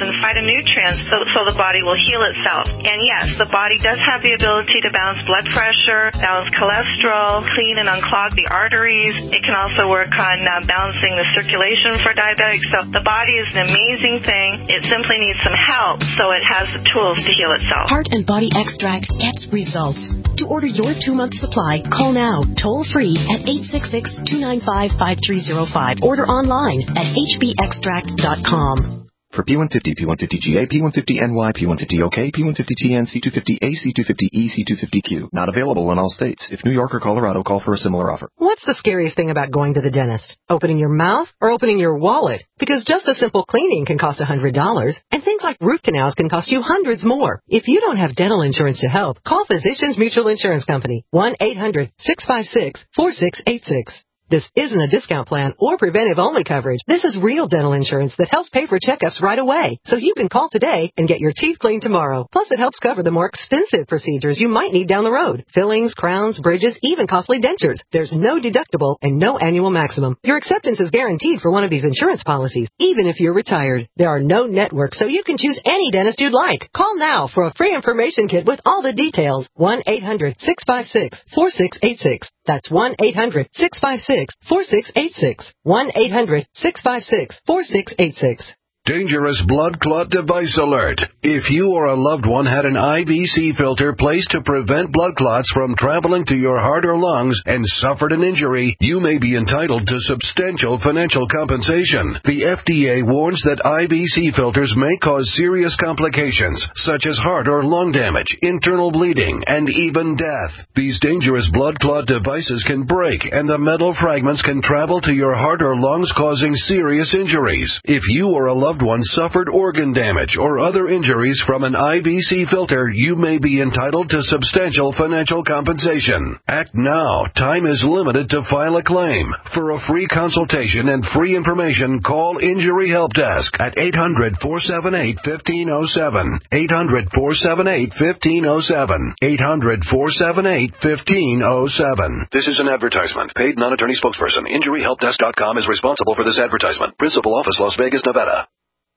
[SPEAKER 21] and phytonutrients so, so the body will heal itself. And yes, the body does have the ability to balance blood pressure, balance cholesterol, clean and unclog the arteries. It can also work on uh, balancing the circulation for diabetics. So the body is an amazing thing. It simply needs some help so it has the tools to heal itself.
[SPEAKER 20] Heart and Body Extract gets results. To order your two-month supply, call now, toll-free at eight six six, two nine five, five three zero five. Order online at h b extract dot com.
[SPEAKER 2] For P one fifty, P one fifty G A, P one fifty N Y, P one fifty O K, P one fifty T N, C two fifty A, C two fifty E, C two fifty Q. Not available in all states. If New York or Colorado, call for a similar offer.
[SPEAKER 22] What's the scariest thing about going to the dentist? Opening your mouth or opening your wallet? Because just a simple cleaning can cost one hundred dollars, and things like root canals can cost you hundreds more. If you don't have dental insurance to help, call Physicians Mutual Insurance Company, one eight hundred, six five six, four six eight six. This isn't a discount plan or preventive-only coverage. This is real dental insurance that helps pay for checkups right away, so you can call today and get your teeth cleaned tomorrow. Plus, it helps cover the more expensive procedures you might need down the road. Fillings, crowns, bridges, even costly dentures. There's no deductible and no annual maximum. Your acceptance is guaranteed for one of these insurance policies, even if you're retired. There are no networks, so you can choose any dentist you'd like. Call now for a free information kit with all the details. one eight hundred, six five six, four six eight six. That's one eight hundred, six five six, four six eight six. one eight hundred, six five six, four six eight six.
[SPEAKER 16] Dangerous blood clot device alert. If you or a loved one had an I V C filter placed to prevent blood clots from traveling to your heart or lungs and suffered an injury, you may be entitled to substantial financial compensation. The F D A warns that I V C filters may cause serious complications, such as heart or lung damage, internal bleeding, and even death. These dangerous blood clot devices can break, and the metal fragments can travel to your heart or lungs, causing serious injuries. If you or a loved one suffered organ damage or other injuries from an I V C filter, you may be entitled to substantial financial compensation. Act now. Time is limited to file a claim. For a free consultation and free information, call Injury Help Desk at eight hundred, four seven eight, one five zero seven. eight hundred, four seven eight, one five zero seven. eight hundred, four seven eight, one five zero seven.
[SPEAKER 15] This is an advertisement. Paid non-attorney spokesperson. Injury Help Desk dot com is responsible for this advertisement. Principal office, Las Vegas, Nevada.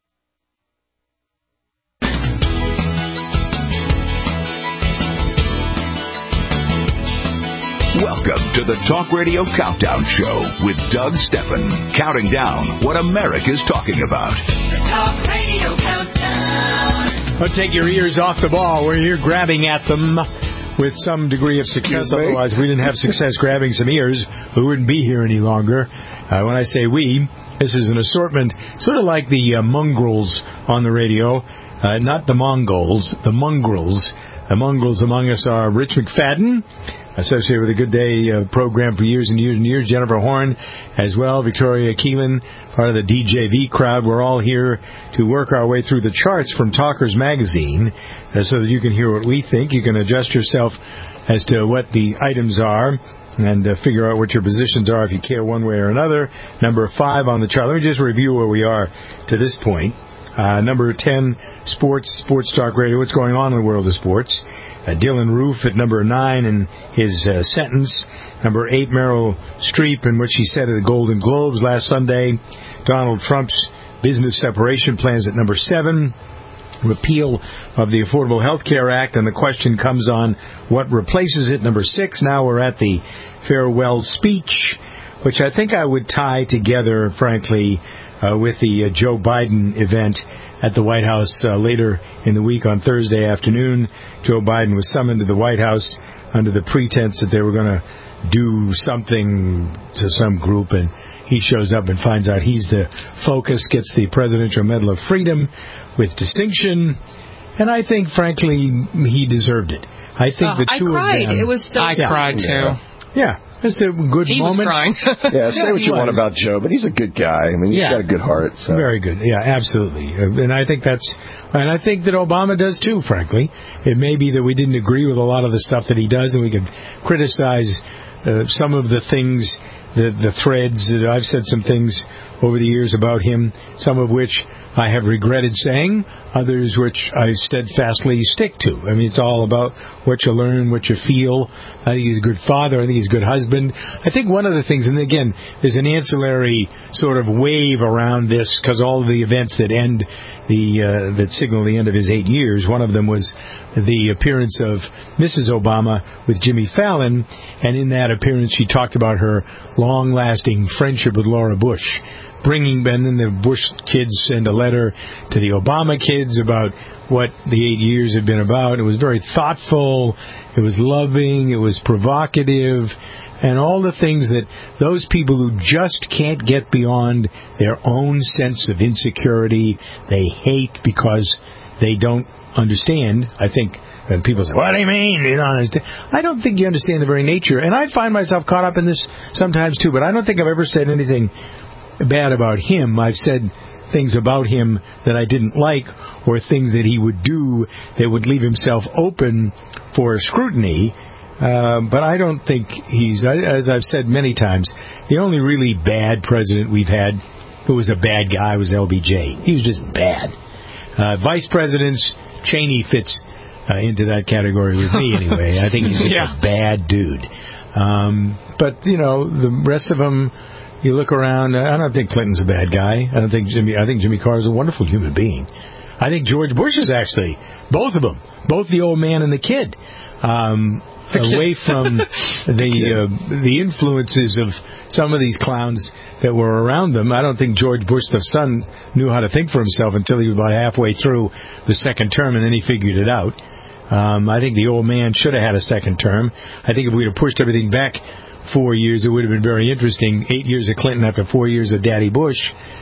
[SPEAKER 23] Welcome to the Talk Radio Countdown Show with Doug Steffen, counting down what America's talking about.
[SPEAKER 7] The Talk Radio Countdown.
[SPEAKER 4] Well, take your ears off the ball. We're here grabbing at them with some degree of success. Otherwise, we didn't have success grabbing some ears, we wouldn't be here any longer. Uh, when I say we, this is an assortment, sort of like the uh, mongrels on the radio. Uh, not the Mongols, the mongrels. The mongrels among us are Rich McFadden, associated with a Good Day uh, program for years and years and years. Jennifer Horn as well. Victoria Keelan, part of the D J V crowd. We're all here to work our way through the charts from Talkers Magazine uh, so that you can hear what we think. You can adjust yourself as to what the items are and uh, figure out what your positions are if you care one way or another. Number five on the chart. Let me just review where we are to this point. Uh, number ten, Sports, Sports Talk Radio. What's going on in the world of sports? Uh, Dylan Roof at number nine in his uh, sentence. Number eight, Meryl Streep and what she said at the Golden Globes last Sunday. Donald Trump's business separation plans at number seven. Repeal of the Affordable Health Care Act, and the question comes on what replaces it. Number six, now we're at the farewell speech, which I think I would tie together, frankly, uh, with the uh, Joe Biden event at the White House uh, later in the week on Thursday afternoon. Joe Biden was summoned to the White House under the pretense that they were going to do something to some group, and he shows up and finds out he's the focus, gets the Presidential Medal of Freedom with distinction, and I think, frankly, he deserved it. I think
[SPEAKER 6] uh,
[SPEAKER 4] the two
[SPEAKER 6] I cried.
[SPEAKER 4] of them...
[SPEAKER 6] It was so
[SPEAKER 3] I
[SPEAKER 6] sad.
[SPEAKER 3] cried, too.
[SPEAKER 4] Yeah. It's a good
[SPEAKER 3] he
[SPEAKER 4] moment.
[SPEAKER 3] He was crying.
[SPEAKER 5] yeah, say
[SPEAKER 4] yeah,
[SPEAKER 5] what you
[SPEAKER 4] was.
[SPEAKER 5] want about Joe, but he's a good guy. I mean, he's
[SPEAKER 4] yeah.
[SPEAKER 5] got a good heart. So.
[SPEAKER 4] Very good. Yeah, absolutely. And I think that's, and I think that Obama does too, frankly. It may be that we didn't agree with a lot of the stuff that he does, and we could criticize uh, some of the things, the, the threads. That I've said some things over the years about him, some of which I have regretted saying, others which I steadfastly stick to. I mean, it's all about what you learn, what you feel. I think he's a good father. I think he's a good husband. I think one of the things, and again, there's an ancillary sort of wave around this because all of the events that end the uh, that signaled the end of his eight years. One of them was the appearance of Missus Obama with Jimmy Fallon, and in that appearance she talked about her long-lasting friendship with Laura Bush. Bringing Ben and the Bush kids send a letter to the Obama kids about what the eight years had been about. It was very thoughtful, it was loving, it was provocative, and all the things that those people who just can't get beyond their own sense of insecurity, they hate because they don't understand. I think when people say, what do you mean you don't understand? I don't think you understand the very nature, and I find myself caught up in this sometimes too, but I don't think I've ever said anything bad about him. I've said things about him that I didn't like, or things that he would do that would leave himself open for scrutiny. Uh, but I don't think he's, as I've said many times, the only really bad president we've had who was a bad guy was L B J. He was just bad. Uh, vice presidents, Cheney fits uh, into that category with me anyway. I think he's just yeah. a bad dude. Um, but, you know, the rest of them, you look around, I don't think Clinton's a bad guy. I don't think Jimmy, I think Jimmy Carter's a wonderful human being. I think George Bush is actually, both of them, both the old man and the kid, um, away from the uh, the influences of some of these clowns that were around them. I don't think George Bush, the son, knew how to think for himself until he was about halfway through the second term, and then he figured it out. Um, I think the old man should have had a second term. I think if we'd have pushed everything back four years, it would have been very interesting. Eight years of Clinton after four years of Daddy Bush.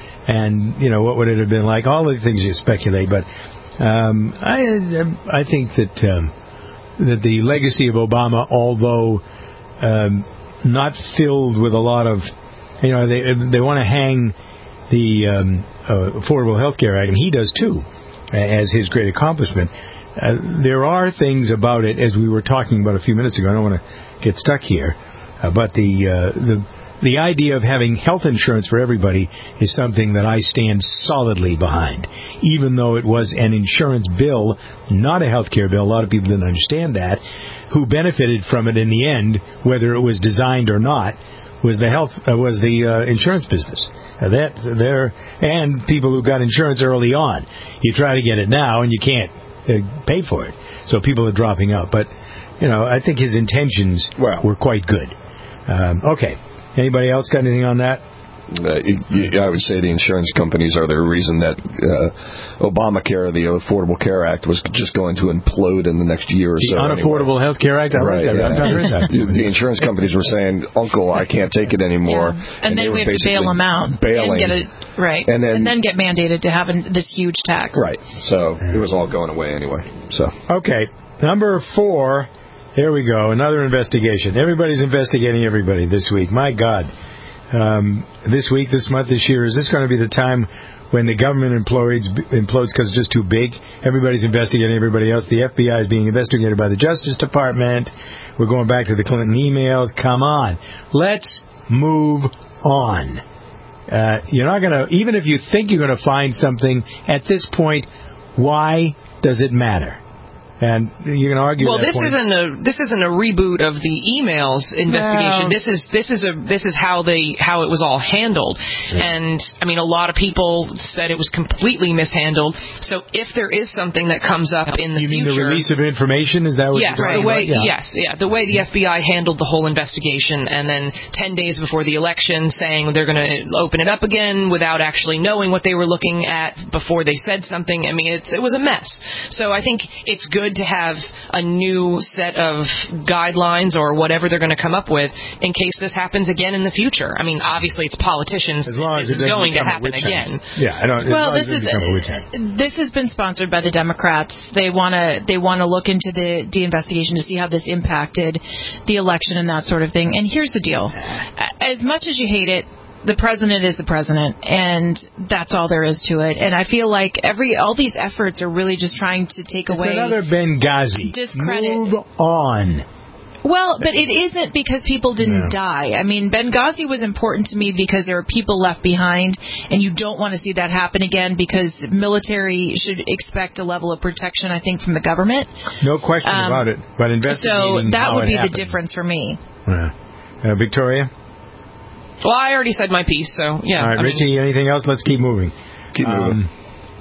[SPEAKER 4] And, you know, what would it have been like? All the things you speculate. But um, I I think that um, that the legacy of Obama, although um, not filled with a lot of, you know, they they want to hang the um, uh, Affordable Health Care Act, and he does too, as his great accomplishment. Uh, there are things about it, as we were talking about a few minutes ago. I don't want to get stuck here. Uh, but the uh, the the idea of having health insurance for everybody is something that I stand solidly behind. Even though it was an insurance bill, not a health care bill, a lot of people didn't understand that. Who benefited from it in the end, whether it was designed or not, was the health uh, was the uh, insurance business. Uh, that there and people who got insurance early on. You try to get it now and you can't uh, pay for it, so people are dropping out. But you know, I think his intentions well, were quite good. Um, okay. Anybody else got anything on that?
[SPEAKER 5] Uh, I would say the insurance companies are the reason that uh, Obamacare, the Affordable Care Act, was just going to implode in the next year or
[SPEAKER 4] the
[SPEAKER 5] so. The
[SPEAKER 4] Unaffordable
[SPEAKER 5] anyway.
[SPEAKER 4] Health Care Act? I
[SPEAKER 5] right.
[SPEAKER 4] Yeah. That.
[SPEAKER 5] The insurance companies were saying, Uncle, I can't take it anymore.
[SPEAKER 6] Yeah. And, and then we have to bail them out.
[SPEAKER 5] Bailing.
[SPEAKER 6] And get it, right.
[SPEAKER 5] And then,
[SPEAKER 6] and then get mandated to have an, this huge tax.
[SPEAKER 5] Right. So it was all going away anyway. So
[SPEAKER 4] Okay. Number four. Here we go. Another investigation. Everybody's investigating everybody this week. My God. Um, this week, this month, this year, is this going to be the time when the government implodes implodes because it's just too big? Everybody's investigating everybody else. The F B I is being investigated by the Justice Department. We're going back to the Clinton emails. Come on. Let's move on. Uh, you're not going to, even if you think you're going to find something at this point, why does it matter? And you can argue.
[SPEAKER 3] Well,
[SPEAKER 4] that
[SPEAKER 3] this
[SPEAKER 4] point.
[SPEAKER 3] isn't a this isn't a reboot of the emails investigation.
[SPEAKER 4] No.
[SPEAKER 3] This is this is a this is how they how it was all handled. Yeah. And I mean, a lot of people said it was completely mishandled. So if there is something that comes up in the
[SPEAKER 4] you
[SPEAKER 3] future,
[SPEAKER 4] mean the release of information? Is that what
[SPEAKER 3] yes,
[SPEAKER 4] you're
[SPEAKER 3] the way
[SPEAKER 4] about? Yeah.
[SPEAKER 3] yes, yeah, the way the F B I handled the whole investigation, and then ten days before the election, saying they're going to open it up again without actually knowing what they were looking at before they said something. I mean, it's it was a mess. So I think it's good to have a new set of guidelines or whatever they're going to come up with in case this happens again in the future. I mean, obviously it's politicians.
[SPEAKER 4] As long as
[SPEAKER 3] this is going to happen again.
[SPEAKER 4] Yeah, I don't.
[SPEAKER 6] Well, this is this has been sponsored by the Democrats. They want to they want to look into the the investigation to see how this impacted the election and that sort of thing. And here's the deal: as much as you hate it, the president is the president, and that's all there is to it. And I feel like every all these efforts are really just trying to take
[SPEAKER 4] it's
[SPEAKER 6] away
[SPEAKER 4] another Benghazi.
[SPEAKER 6] Discredit.
[SPEAKER 4] Move on.
[SPEAKER 6] Well, but it isn't because people didn't
[SPEAKER 4] yeah.
[SPEAKER 6] die. I mean, Benghazi was important to me because there were people left behind, and you don't want to see that happen again because military should expect a level of protection, I think, from the government.
[SPEAKER 4] No question
[SPEAKER 6] um,
[SPEAKER 4] about it. But investigating
[SPEAKER 6] So that
[SPEAKER 4] how
[SPEAKER 6] would
[SPEAKER 4] it
[SPEAKER 6] be
[SPEAKER 4] happened.
[SPEAKER 6] the difference for me.
[SPEAKER 4] Yeah. Uh, Victoria?
[SPEAKER 3] Well, I already said my piece, so yeah.
[SPEAKER 4] All right,
[SPEAKER 3] I
[SPEAKER 4] Richie,
[SPEAKER 3] mean,
[SPEAKER 4] anything else? Let's keep moving.
[SPEAKER 5] Keep moving.
[SPEAKER 4] Um,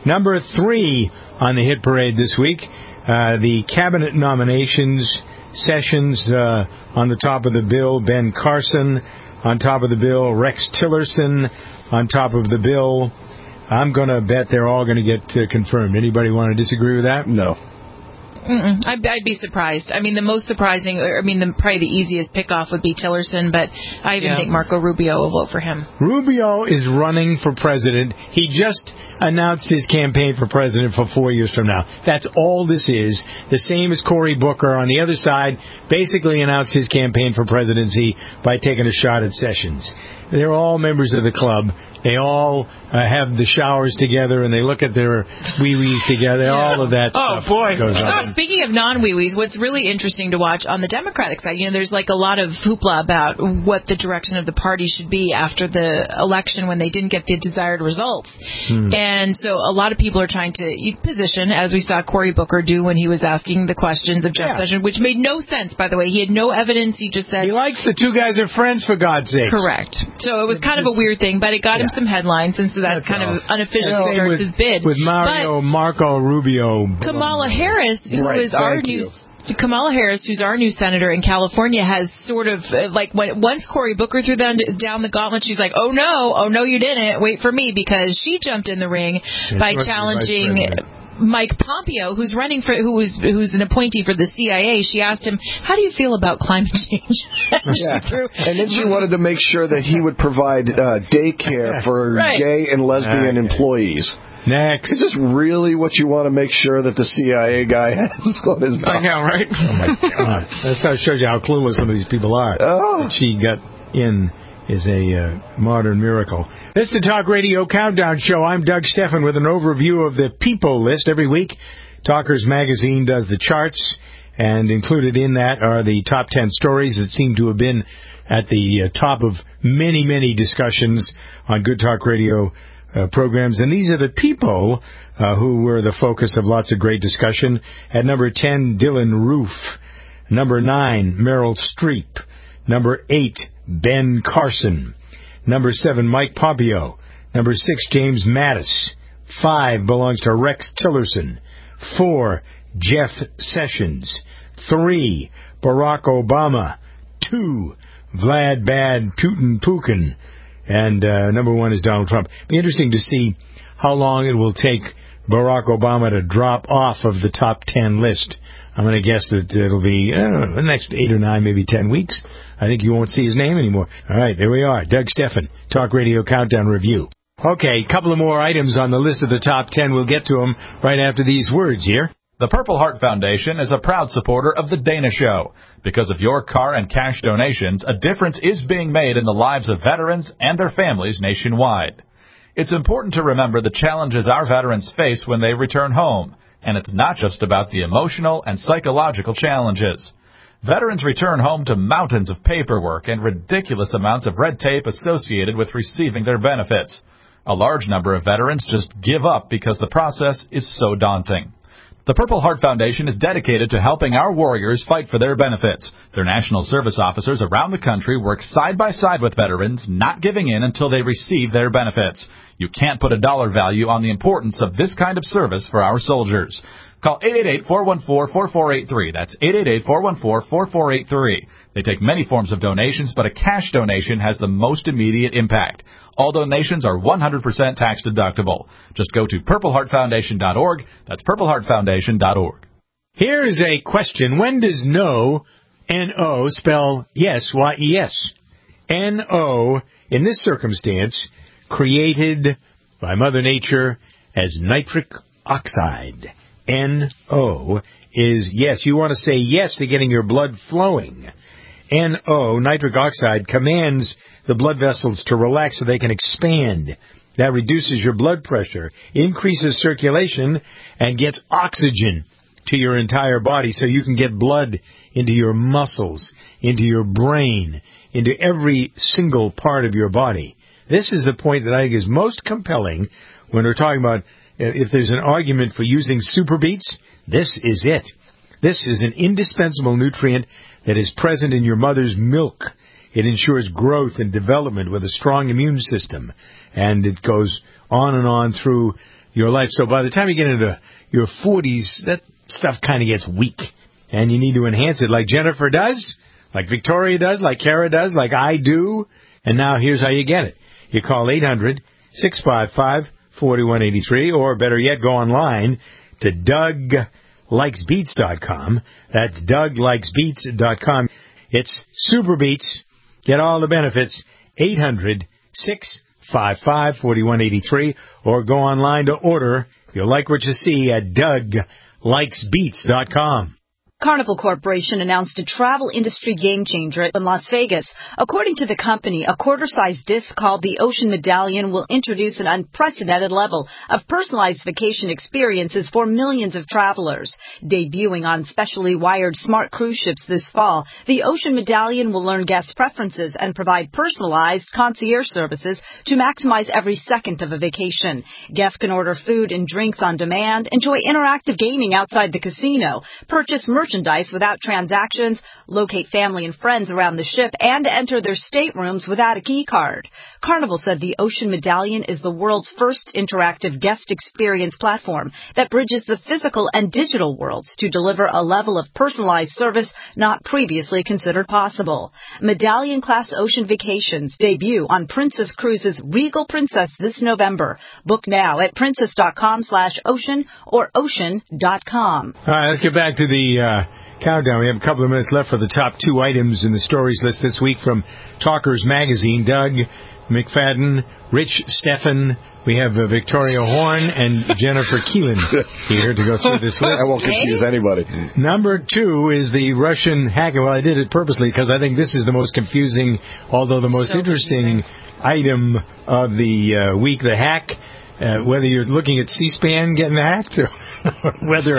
[SPEAKER 4] Number three on the hit parade this week, uh, the cabinet nominations sessions uh, on the top of the bill, Ben Carson. On top of the bill, Rex Tillerson. On top of the bill, I'm going to bet they're all going to get uh, confirmed. Anybody want to disagree with that?
[SPEAKER 5] No.
[SPEAKER 6] Mm-mm. I'd, I'd be surprised. I mean, the most surprising, I mean, the, probably the easiest pick-off would be Tillerson, but I even
[SPEAKER 4] Yeah.
[SPEAKER 6] think Marco Rubio will vote for him.
[SPEAKER 4] Rubio is running for president. He just announced his campaign for president for four years from now. That's all this is. The same as Cory Booker on the other side basically announced his campaign for presidency by taking a shot at Sessions. They're all members of the club. They all uh, have the showers together, and they look at their wee-wees together. Yeah. All of that
[SPEAKER 6] oh,
[SPEAKER 4] stuff
[SPEAKER 6] boy.
[SPEAKER 4] goes
[SPEAKER 6] Oh,
[SPEAKER 4] on.
[SPEAKER 6] speaking of non-wee-wees, what's really interesting to watch on the Democratic side, you know, there's like a lot of hoopla about what the direction of the party should be after the election when they didn't get the desired results. Hmm. And so a lot of people are trying to position, as we saw Cory Booker do when he was asking the questions of Jeff yeah. Sessions, which made no sense, by the way. He had no evidence. He just said...
[SPEAKER 4] He likes the two guys are friends, for God's sake.
[SPEAKER 6] Correct. So it was kind of a weird thing, but it got yeah. him some headlines, and so that kind all. of unofficially starts
[SPEAKER 4] with,
[SPEAKER 6] his bid.
[SPEAKER 4] With Mario, but Marco Rubio.
[SPEAKER 6] Kamala Harris, who
[SPEAKER 5] right,
[SPEAKER 6] is our new... Kamala Harris, who's our new senator in California, has sort of, like, when, once Cory Booker threw down, down the gauntlet, she's like, oh, no, oh, no, you didn't. Wait for me, because she jumped in the ring yeah, by challenging... Mike Pompeo, who's running for, who was, who's an appointee for the C I A, she asked him, "How do you feel about climate change?" and,
[SPEAKER 5] yeah.
[SPEAKER 6] threw,
[SPEAKER 5] and then she wanted to make sure that he would provide uh, daycare for right. gay and lesbian okay. employees.
[SPEAKER 4] Next,
[SPEAKER 5] is this really what you want to make sure that the C I A guy has on his?
[SPEAKER 3] I know, right?
[SPEAKER 4] Oh my God, that shows you how clueless some of these people are.
[SPEAKER 5] Oh,
[SPEAKER 4] that she got in. Is a uh, modern miracle. This is the Talk Radio Countdown Show. I'm Doug Steffen with an overview of the People list every week. Talkers Magazine does the charts, and included in that are the top ten stories that seem to have been at the uh, top of many, many discussions on Good Talk Radio uh, programs. And these are the people uh, who were the focus of lots of great discussion. At number ten, Dylan Roof. Number nine, Meryl Streep. Number eight, Ben Carson. Number seven, Mike Pompeo. Number six, James Mattis. Five belongs to Rex Tillerson. Four, Jeff Sessions. Three, Barack Obama. Two, Vlad Bad Putin Pukin. And uh, number one is Donald Trump. It'll be interesting to see how long it will take Barack Obama to drop off of the top ten list. I'm going to guess that it'll be, I don't know, the next eight or nine, maybe ten weeks. I think you won't see his name anymore. All right, there we are. Doug Steffen, Talk Radio Countdown Review. Okay, a couple of more items on the list of the top ten. We'll get to them right after these words here.
[SPEAKER 8] The Purple Heart Foundation is a proud supporter of The Dana Show. Because of your car and cash donations, a difference is being made in the lives of veterans and their families nationwide. It's important to remember the challenges our veterans face when they return home. And it's not just about the emotional and psychological challenges. Veterans return home to mountains of paperwork and ridiculous amounts of red tape associated with receiving their benefits. A large number of veterans just give up because the process is so daunting. The Purple Heart Foundation is dedicated to helping our warriors fight for their benefits. Their national service officers around the country work side by side with veterans, not giving in until they receive their benefits. You can't put a dollar value on the importance of this kind of service for our soldiers. Call eight eight eight, four one four, four four eight three. That's eight eight eight, four one four, four four eight three. They take many forms of donations, but a cash donation has the most immediate impact. All donations are one hundred percent tax deductible. Just go to purple heart foundation dot org. That's purple heart foundation dot org.
[SPEAKER 4] Here is a question. When does no, N O, spell yes, Y E S? N O, in this circumstance, created by Mother Nature as nitric oxide. N O is yes. You want to say yes to getting your blood flowing. N O, nitric oxide, commands the blood vessels to relax so they can expand. That reduces your blood pressure, increases circulation, and gets oxygen to your entire body so you can get blood into your muscles, into your brain, into every single part of your body. This is the point that I think is most compelling when we're talking about if there's an argument for using super beets. This is it. This is an indispensable nutrient that is present in your mother's milk. It ensures growth and development with a strong immune system. And it goes on and on through your life. So by the time you get into your forties, that stuff kind of gets weak, and you need to enhance it like Jennifer does, like Victoria does, like Kara does, like I do. And now here's how you get it. You call eight hundred, six five five, four one eight three, or better yet, go online to Doug Likes Beats dot com. That's Doug Likes Beats dot com. It's Super Beats. Get all the benefits. eight hundred, six five five, four one eight three, or go online to order. You'll like what you see at Doug Likes Beats dot com.
[SPEAKER 9] Carnival Corporation announced a travel industry game changer in Las Vegas. According to the company, a quarter-sized disc called the Ocean Medallion will introduce an unprecedented level of personalized vacation experiences for millions of travelers. Debuting on specially wired smart cruise ships this fall, the Ocean Medallion will learn guest preferences and provide personalized concierge services to maximize every second of a vacation. Guests can order food and drinks on demand, enjoy interactive gaming outside the casino, purchase merchandise merchandise without transactions, locate family and friends around the ship, and enter their staterooms without a key card. Carnival said the Ocean Medallion is the world's first interactive guest experience platform that bridges the physical and digital worlds to deliver a level of personalized service not previously considered possible. Medallion-class ocean vacations debut on Princess Cruises Regal Princess this November. Book now at princess.com slash ocean or ocean dot com.
[SPEAKER 4] All right, let's get back to the uh, countdown. We have a couple of minutes left for the top two items in the stories list this week from Talkers Magazine. Doug McFadden, Rich Steffen, we have uh, Victoria Horn, and Jennifer Keelan here to go through this list.
[SPEAKER 5] I won't confuse anybody.
[SPEAKER 4] Number two is the Russian hacker. Well, I did it purposely because I think this is the most confusing, although the most
[SPEAKER 6] so
[SPEAKER 4] interesting
[SPEAKER 6] confusing.
[SPEAKER 4] item of the uh, week, the hack. Uh, whether you're looking at C-SPAN getting hacked or whether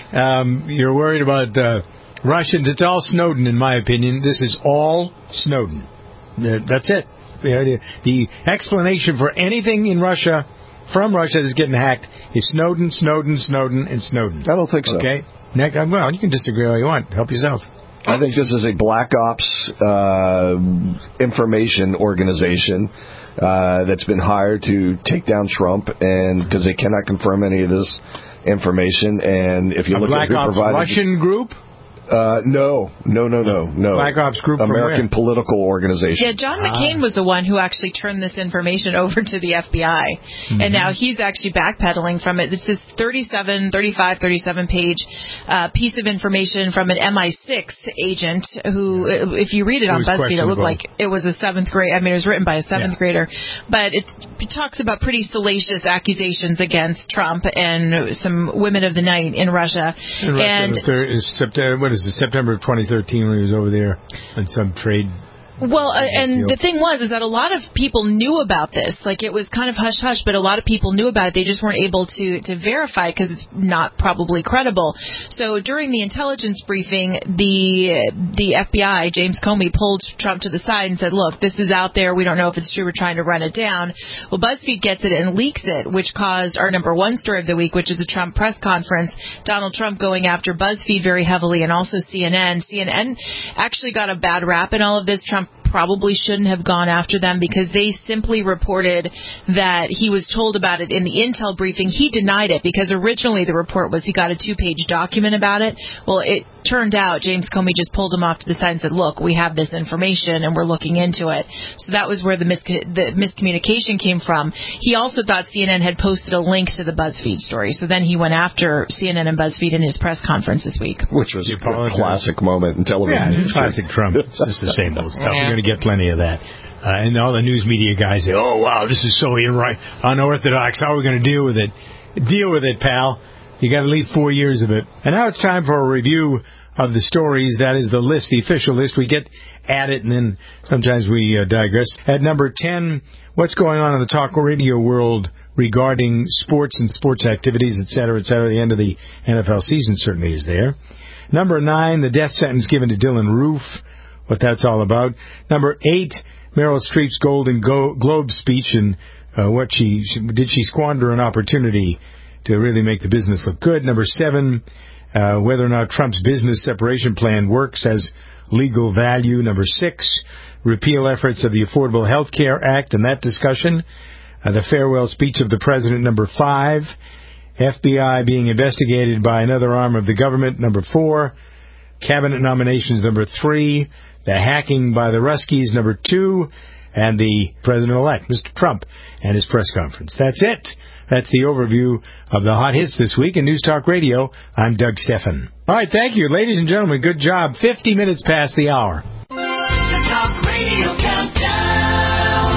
[SPEAKER 4] um, you're worried about uh, Russians, it's all Snowden, in my opinion. This is all Snowden. Uh, that's it. The, the explanation for anything in Russia, from Russia, that's getting hacked is Snowden, Snowden, Snowden, and Snowden.
[SPEAKER 5] I don't think so.
[SPEAKER 4] Okay? Next, well, you can disagree all you want. Help yourself.
[SPEAKER 5] I think this is a Black Ops uh, information organization uh, that's been hired to take down Trump, and because they cannot confirm any of this information. And if you
[SPEAKER 4] a
[SPEAKER 5] look
[SPEAKER 4] Black
[SPEAKER 5] at who
[SPEAKER 4] Ops
[SPEAKER 5] provided
[SPEAKER 4] Russian group.
[SPEAKER 5] Uh, no, no, no, no, no.
[SPEAKER 4] Black Ops Group from
[SPEAKER 5] American
[SPEAKER 4] where?
[SPEAKER 5] political organization.
[SPEAKER 6] Yeah, John McCain was the one who actually turned this information over to the F B I. Mm-hmm. And now he's actually backpedaling from it. This is thirty-seven, thirty-five, thirty-seven page uh, piece of information from an M I six agent who, if you read it, it on BuzzFeed, it looked like it was a seventh grade. I mean, it was written by a seventh yeah. grader. But it, it talks about pretty salacious accusations against Trump and some women of the night in Russia.
[SPEAKER 4] In Russia,
[SPEAKER 6] and
[SPEAKER 4] there is September, what is it, September of twenty thirteen when he was over there on some trade.
[SPEAKER 6] Well, uh, and the thing was is that a lot of people knew about this. Like, it was kind of hush-hush, but a lot of people knew about it. They just weren't able to, to verify because it's not probably credible. So during the intelligence briefing, the the F B I, James Comey, pulled Trump to the side and said, look, this is out there. We don't know if it's true. We're trying to run it down. Well, BuzzFeed gets it and leaks it, which caused our number one story of the week, which is the Trump press conference. Donald Trump going after BuzzFeed very heavily and also C N N. C N N actually got a bad rap in all of this. Trump probably shouldn't have gone after them because they simply reported that he was told about it in the intel briefing. He denied it because originally the report was he got a two-page document about it. Well, it turned out James Comey just pulled him off to the side and said, look, we have this information and we're looking into it. So that was where the, mis- the miscommunication came from. He also thought C N N had posted a link to the BuzzFeed story. So then he went after C N N and BuzzFeed in his press conference this week.
[SPEAKER 5] Which was a classic moment in television.
[SPEAKER 4] Yeah, classic Trump. It's just the same old stuff. We're going to get plenty of that. Uh, and all the news media guys say, oh, wow, this is so right, unorthodox. How are we going to deal with it? Deal with it, pal. You got at least four years of it. And now it's time for a review of the stories. That is the list, the official list. We get at it, and then sometimes we uh, digress. At number ten, what's going on in the talk radio world regarding sports and sports activities, et cetera, et cetera. The end of the N F L season certainly is there. Number nine, the death sentence given to Dylan Roof, what that's all about. Number eight, Meryl Streep's Golden Go- Globe speech and uh, what she, she did she squander an opportunity to really make the business look good. Number seven, uh, whether or not Trump's business separation plan works as legal value. Number six, repeal efforts of the Affordable Health Care Act and that discussion. Uh, the farewell speech of the president, number five. F B I being investigated by another arm of the government, number four. Cabinet nominations, number three. The hacking by the Ruskies, number two. And the president-elect, Mister Trump, and his press conference. That's it. That's the overview of the hot hits this week in News Talk Radio. I'm Doug Stephan. All right, thank you. Ladies and gentlemen, good job. fifty minutes past the hour.
[SPEAKER 7] The Talk Radio Countdown.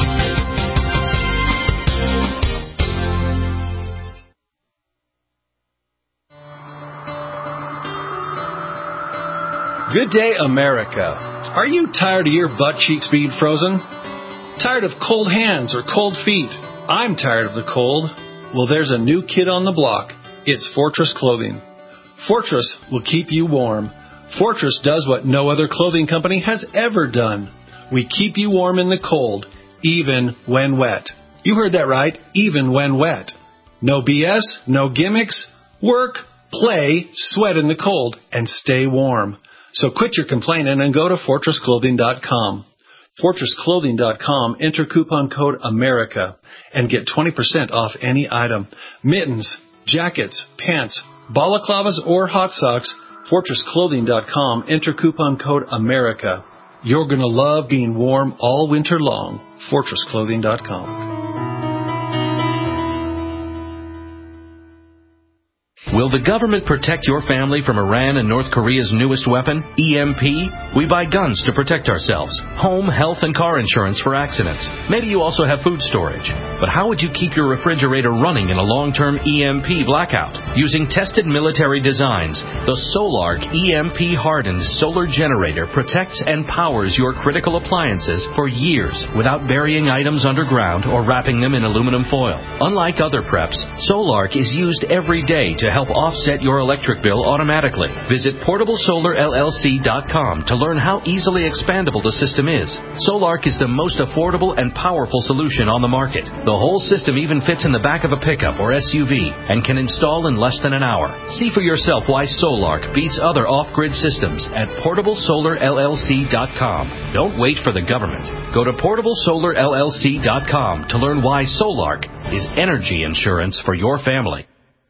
[SPEAKER 10] Good day, America. Are you tired of your butt cheeks being frozen? Tired of cold hands or cold feet? I'm tired of the cold. Well, there's a new kid on the block. It's Fortress Clothing. Fortress will keep you warm. Fortress does what no other clothing company has ever done. We keep you warm in the cold, even when wet. You heard that right, even when wet. No B S, no gimmicks. Work, play, sweat in the cold, and stay warm. So quit your complaining and go to fortress clothing dot com. fortress clothing dot com, enter coupon code AMERICA and get twenty percent off any item. Mittens, jackets, pants, balaclavas, or hot socks, fortress clothing dot com, enter coupon code AMERICA. You're going to love being warm all winter long. fortress clothing dot com.
[SPEAKER 12] Will the government protect your family from Iran and North Korea's newest weapon, E M P? We buy guns to protect ourselves, home, health, and car insurance for accidents. Maybe you also have food storage. But how would you keep your refrigerator running in a long-term E M P blackout? Using tested military designs, the Solark E M P-hardened solar generator protects and powers your critical appliances for years without burying items underground or wrapping them in aluminum foil. Unlike other preps, Solark is used every day to help offset your electric bill automatically. Visit portable solar L L C dot com to learn how easily expandable the system is. Solark is the most affordable and powerful solution on the market. The whole system even fits in the back of a pickup or S U V and can install in less than an hour. See for yourself why Solark beats other off-grid systems at portable solar L L C dot com. Don't wait for the government. Go to portable solar L L C dot com to learn why Solark is energy insurance for your family.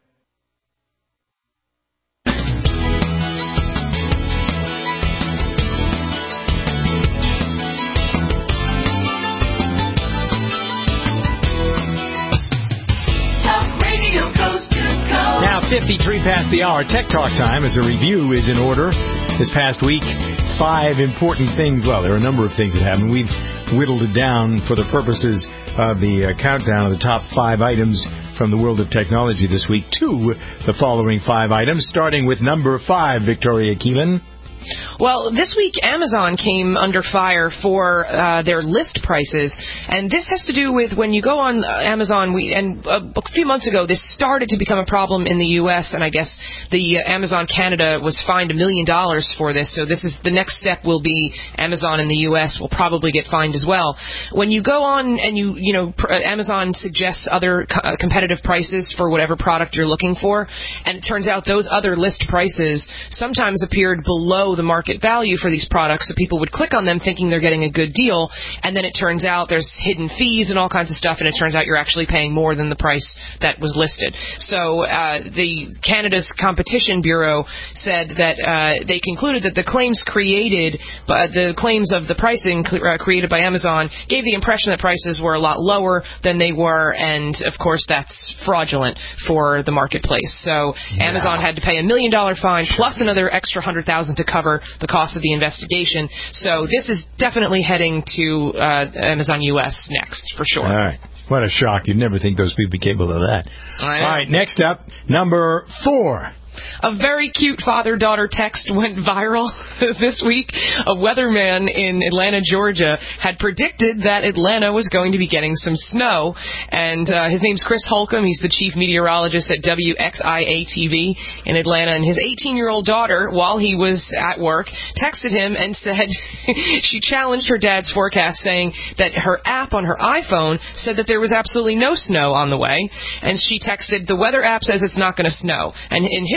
[SPEAKER 4] fifty-three past the hour. Tech Talk time as a review is in order. This past week, five important things. Well, there are a number of things that happened. We've whittled it down for the purposes of the uh, countdown of the top five items from the world of technology this week to the following five items, starting with number five, Victoria Keelan.
[SPEAKER 3] Well, this week Amazon came under fire for uh, their list prices, and this has to do with when you go on Amazon. We and uh, a few months ago, this started to become a problem in the U S, and I guess the uh, Amazon Canada was fined a million dollars for this. So this is the next step. Will be Amazon in the U S will probably get fined as well. When you go on and you you know pr- Amazon suggests other co- uh, competitive prices for whatever product you're looking for, and it turns out those other list prices sometimes appeared below the market value for these products, so people would click on them thinking they're getting a good deal, and then it turns out there's hidden fees and all kinds of stuff, and it turns out you're actually paying more than the price that was listed. So uh, the Canada's Competition Bureau said that uh, they concluded that the claims created, uh, the claims of the pricing uh, created by Amazon gave the impression that prices were a lot lower than they were, and of course that's fraudulent for the marketplace. So yeah. Amazon had to pay a million dollar fine plus another extra hundred thousand to cover the cost of the investigation. So this is definitely heading to uh, Amazon U S next, for sure.
[SPEAKER 4] All right. What a shock. You'd never think those people would be capable of that. All right, next up, number four.
[SPEAKER 3] A very cute father-daughter text went viral this week. A weatherman in Atlanta, Georgia, had predicted that Atlanta was going to be getting some snow. And uh, his name's Chris Holcomb. He's the chief meteorologist at W X I A T V in Atlanta. And his eighteen-year-old daughter, while he was at work, texted him and said she challenged her dad's forecast, saying that her app on her iPhone said that there was absolutely no snow on the way. And she texted, the weather app says it's not going to snow. And in his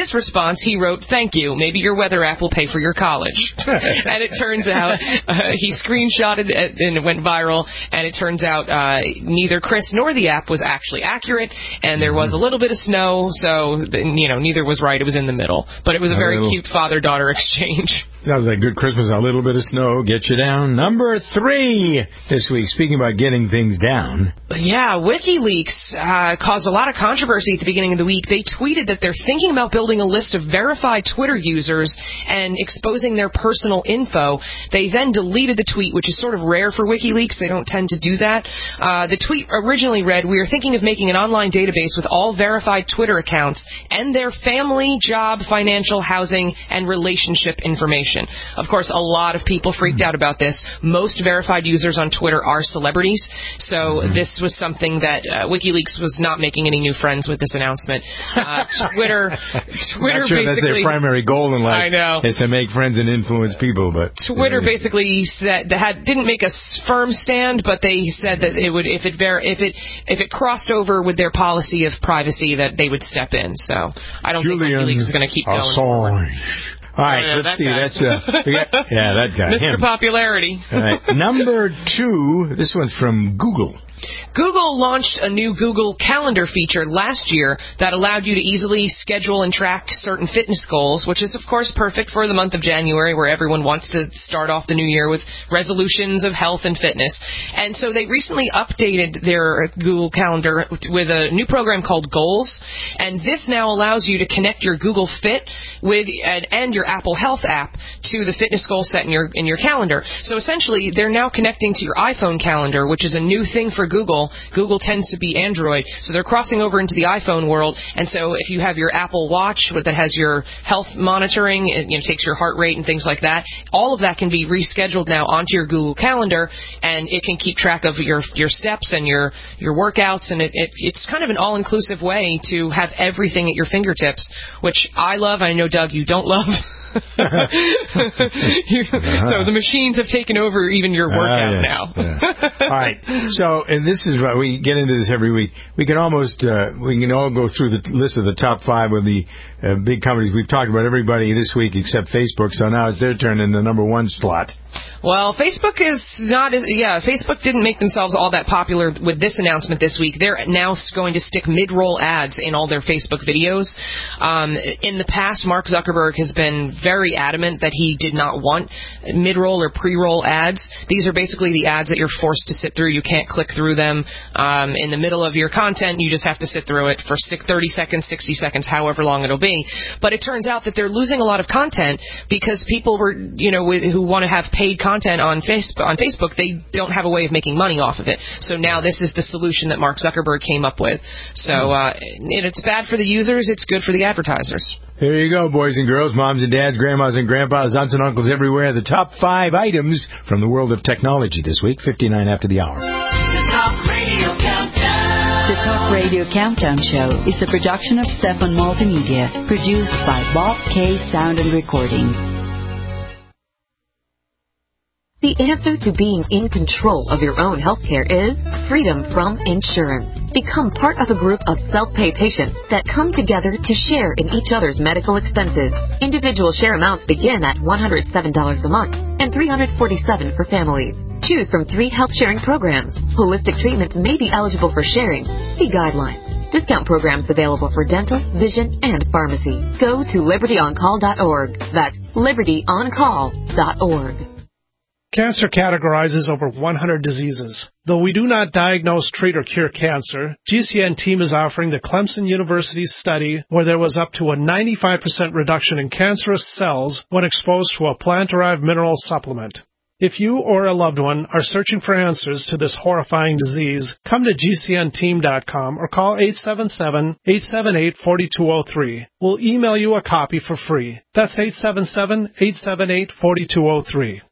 [SPEAKER 3] his response, he wrote, "Thank you. Maybe your weather app will pay for your college." And it turns out uh, he screenshotted it and it went viral. And it turns out uh, neither Chris nor the app was actually accurate, and there was a little bit of snow, so you know neither was right. It was in the middle, but it was a very
[SPEAKER 4] little...
[SPEAKER 3] cute father-daughter exchange.
[SPEAKER 4] Sounds like good Christmas. A little bit of snow get you down. Number three this week. Speaking about getting things down.
[SPEAKER 3] Yeah, WikiLeaks uh, caused a lot of controversy at the beginning of the week. They tweeted that they're thinking about building a list of verified Twitter users and exposing their personal info. They then deleted the tweet, which is sort of rare for WikiLeaks. They don't tend to do that. Uh, the tweet originally read, "We are thinking of making an online database with all verified Twitter accounts and their family, job, financial, housing, and relationship information." Of course, a lot of people freaked out about this. Most verified users on Twitter are celebrities, so mm-hmm. this was something that uh, WikiLeaks was not making any new friends with this announcement. Uh, Twitter, Twitter
[SPEAKER 4] not sure
[SPEAKER 3] basically.
[SPEAKER 4] That's their primary goal in life.
[SPEAKER 3] I know.
[SPEAKER 4] Is to make friends and influence people, but
[SPEAKER 3] Twitter yeah. basically said they had didn't make a firm stand, but they said that it would if it ver- if it if it crossed over with their policy of privacy that they would step in. So I don't
[SPEAKER 4] Julian
[SPEAKER 3] think WikiLeaks is going to keep going forward.
[SPEAKER 4] All right,
[SPEAKER 3] oh, yeah,
[SPEAKER 4] let's
[SPEAKER 3] that
[SPEAKER 4] see.
[SPEAKER 3] Guy.
[SPEAKER 4] That's uh, got, yeah, that guy,
[SPEAKER 3] Mister
[SPEAKER 4] him.
[SPEAKER 3] Popularity.
[SPEAKER 4] All right, number two. This one's from Google.
[SPEAKER 3] Google launched a new Google Calendar feature last year that allowed you to easily schedule and track certain fitness goals, which is, of course, perfect for the month of January, where everyone wants to start off the new year with resolutions of health and fitness. And so they recently updated their Google Calendar with a new program called Goals, and this now allows you to connect your Google Fit with and your Apple Health app to the fitness goal set in your in your calendar. So essentially, they're now connecting to your iPhone calendar, which is a new thing for Google. Google tends to be Android, so they're crossing over into the iPhone world. And so if you have your Apple Watch that has your health monitoring, it you know, takes your heart rate and things like that, all of that can be rescheduled now onto your Google Calendar, and it can keep track of your your steps and your, your workouts, and it, it it's kind of an all-inclusive way to have everything at your fingertips, which I love. I know, Doug, you don't love. you, so the machines have taken over even your workout uh, yeah, now.
[SPEAKER 4] yeah. All right. So, and this is why we get into this every week. We can almost uh, we can all go through the list of the top five of the uh, big companies. We've talked about everybody this week except Facebook. So now it's their turn in the number one slot.
[SPEAKER 3] Well, Facebook is not as, yeah, Facebook didn't make themselves all that popular with this announcement this week. They're now going to stick mid-roll ads in all their Facebook videos. Um, in the past, Mark Zuckerberg has been very adamant that he did not want mid-roll or pre-roll ads. These are basically the ads that you're forced to sit through. You can't click through them um, in the middle of your content. You just have to sit through it for thirty seconds, sixty seconds, however long it'll be. But it turns out that they're losing a lot of content because people were, you know, who want to have paid content on Facebook, on Facebook, they don't have a way of making money off of it. So now this is the solution that Mark Zuckerberg came up with. So uh, it's bad for the users. It's good for the advertisers.
[SPEAKER 4] Here you go, boys and girls, moms and dads, grandmas and grandpas, aunts and uncles everywhere. The top five items from the world of technology this week, fifty-nine after the hour.
[SPEAKER 7] The Talk Radio Countdown.
[SPEAKER 9] The Talk Radio Countdown Show is a production of Stefan Multimedia, produced by Bob K. Sound and Recording.
[SPEAKER 1] The answer to being in control of your own healthcare is freedom from insurance. Become part of a group of self-pay patients that come together to share in each other's medical expenses. Individual share amounts begin at one hundred seven dollars a month and three hundred forty-seven dollars for families. Choose from three health sharing programs. Holistic treatments may be eligible for sharing. See guidelines. Discount programs available for dental, vision, and pharmacy. Go to liberty on call dot org. That's liberty on call dot org.
[SPEAKER 14] Cancer categorizes over one hundred diseases. Though we do not diagnose, treat, or cure cancer, G C N team is offering the Clemson University study where there was up to a ninety-five percent reduction in cancerous cells when exposed to a plant-derived mineral supplement. If you or a loved one are searching for answers to this horrifying disease, come to G C N team dot com or call eight seven seven, eight seven eight, four two zero three. We'll email you a copy for free. That's eight seven seven, eight seven eight, four two zero three.